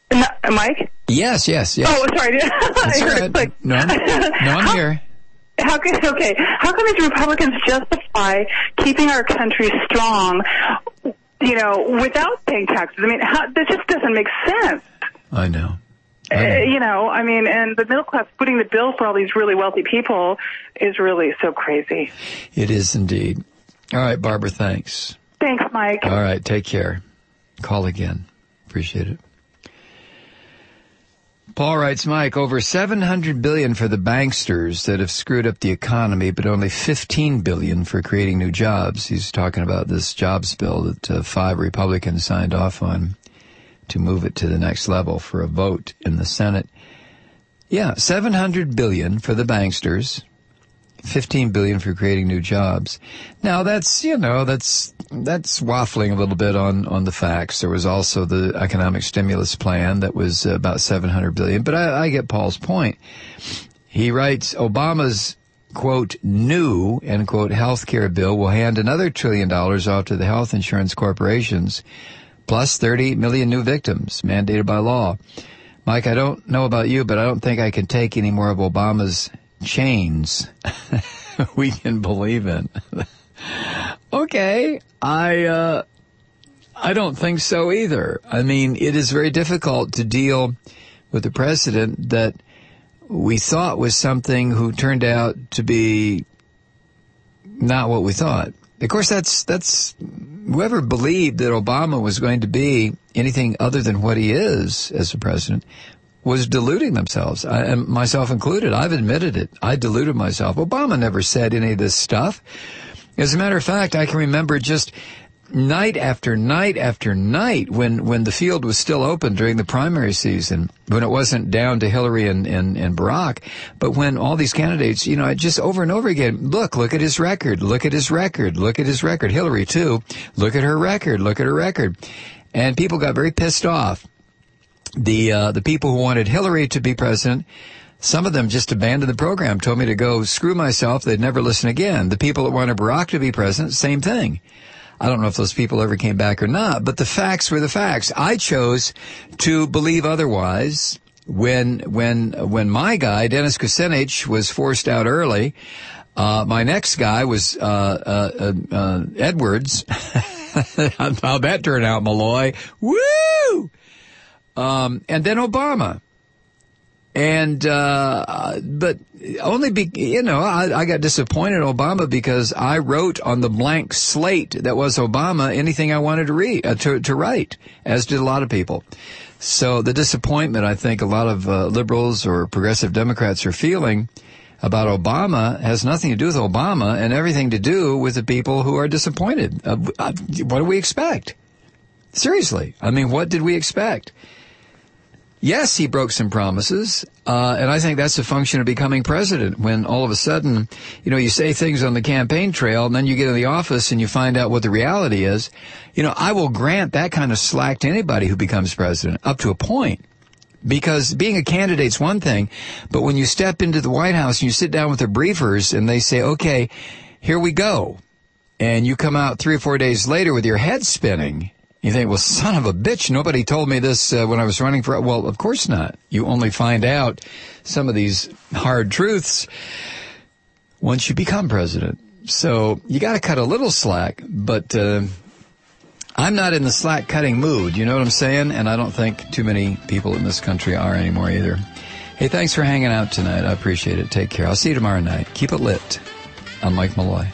Mike? Yes, yes, yes. Oh, sorry. That's I heard right. it like, no, I'm, no, I'm how, here. How can okay? How can these Republicans justify keeping our country strong, you know, without paying taxes? I mean, how, that just doesn't make sense. I know. I know. Uh, you know, I mean, and the middle class footing the bill for all these really wealthy people is really so crazy. It is indeed. All right, Barbara, thanks. Thanks, Mike. All right, take care. Call again. Appreciate it. Paul writes, Mike, over seven hundred billion dollars for the banksters that have screwed up the economy, but only fifteen billion dollars for creating new jobs. He's talking about this jobs bill that uh, five Republicans signed off on to move it to the next level for a vote in the Senate. Yeah, seven hundred billion dollars for the banksters, fifteen billion dollars for creating new jobs. Now that's, you know, that's, that's waffling a little bit on, on the facts. There was also the economic stimulus plan that was about seven hundred billion dollars, but I, I get Paul's point. He writes, Obama's, quote, new, end quote, health care bill will hand another trillion dollars off to the health insurance corporations, plus thirty million new victims mandated by law. Mike, I don't know about you, but I don't think I can take any more of Obama's chains we can believe in. Okay, I uh I don't think so either. I mean, it is very difficult to deal with a president that we thought was something who turned out to be not what we thought. Of course, that's that's whoever believed that Obama was going to be anything other than what he is as a president was deluding themselves, I, and myself included. I've admitted it. I deluded myself. Obama never said any of this stuff. As a matter of fact, I can remember just night after night after night when, when the field was still open during the primary season, when it wasn't down to Hillary and, and, and Barack, but when all these candidates, you know, just over and over again, look, look at his record, look at his record, look at his record. Hillary, too. Look at her record, look at her record. And people got very pissed off. The, uh, the people who wanted Hillary to be president, some of them just abandoned the program, told me to go screw myself. They'd never listen again. The people that wanted Barack to be president, same thing. I don't know if those people ever came back or not, but the facts were the facts. I chose to believe otherwise when, when, when my guy, Dennis Kucinich, was forced out early. Uh, my next guy was, uh, uh, uh, Edwards. How'd that turn out, Malloy? Woo! Um, and then Obama. And, uh, but only be, you know, I, I got disappointed in Obama because I wrote on the blank slate that was Obama anything I wanted to read, uh, to, to write, as did a lot of people. So the disappointment I think a lot of, uh, liberals or progressive Democrats are feeling about Obama has nothing to do with Obama and everything to do with the people who are disappointed. Uh, uh, what do we expect? Seriously. I mean, what did we expect? Yes, he broke some promises, uh, and I think that's a function of becoming president, when all of a sudden, you know, you say things on the campaign trail, and then you get in the office and you find out what the reality is. You know, I will grant that kind of slack to anybody who becomes president, up to a point. Because being a candidate's one thing, but when you step into the White House and you sit down with the briefers and they say, okay, here we go, and you come out three or four days later with your head spinning, you think, well, son of a bitch, nobody told me this uh, when I was running for... Well, of course not. You only find out some of these hard truths once you become president. So you got to cut a little slack, but uh, I'm not in the slack-cutting mood, you know what I'm saying? And I don't think too many people in this country are anymore either. Hey, thanks for hanging out tonight. I appreciate it. Take care. I'll see you tomorrow night. Keep it lit. I'm Mike Malloy.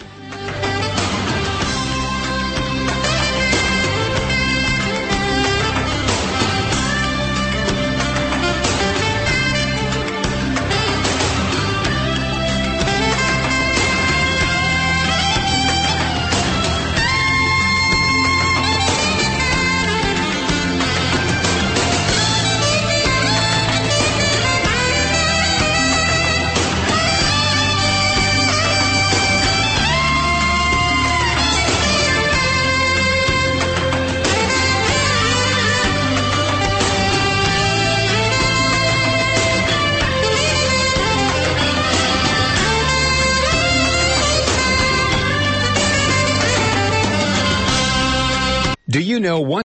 Do you know one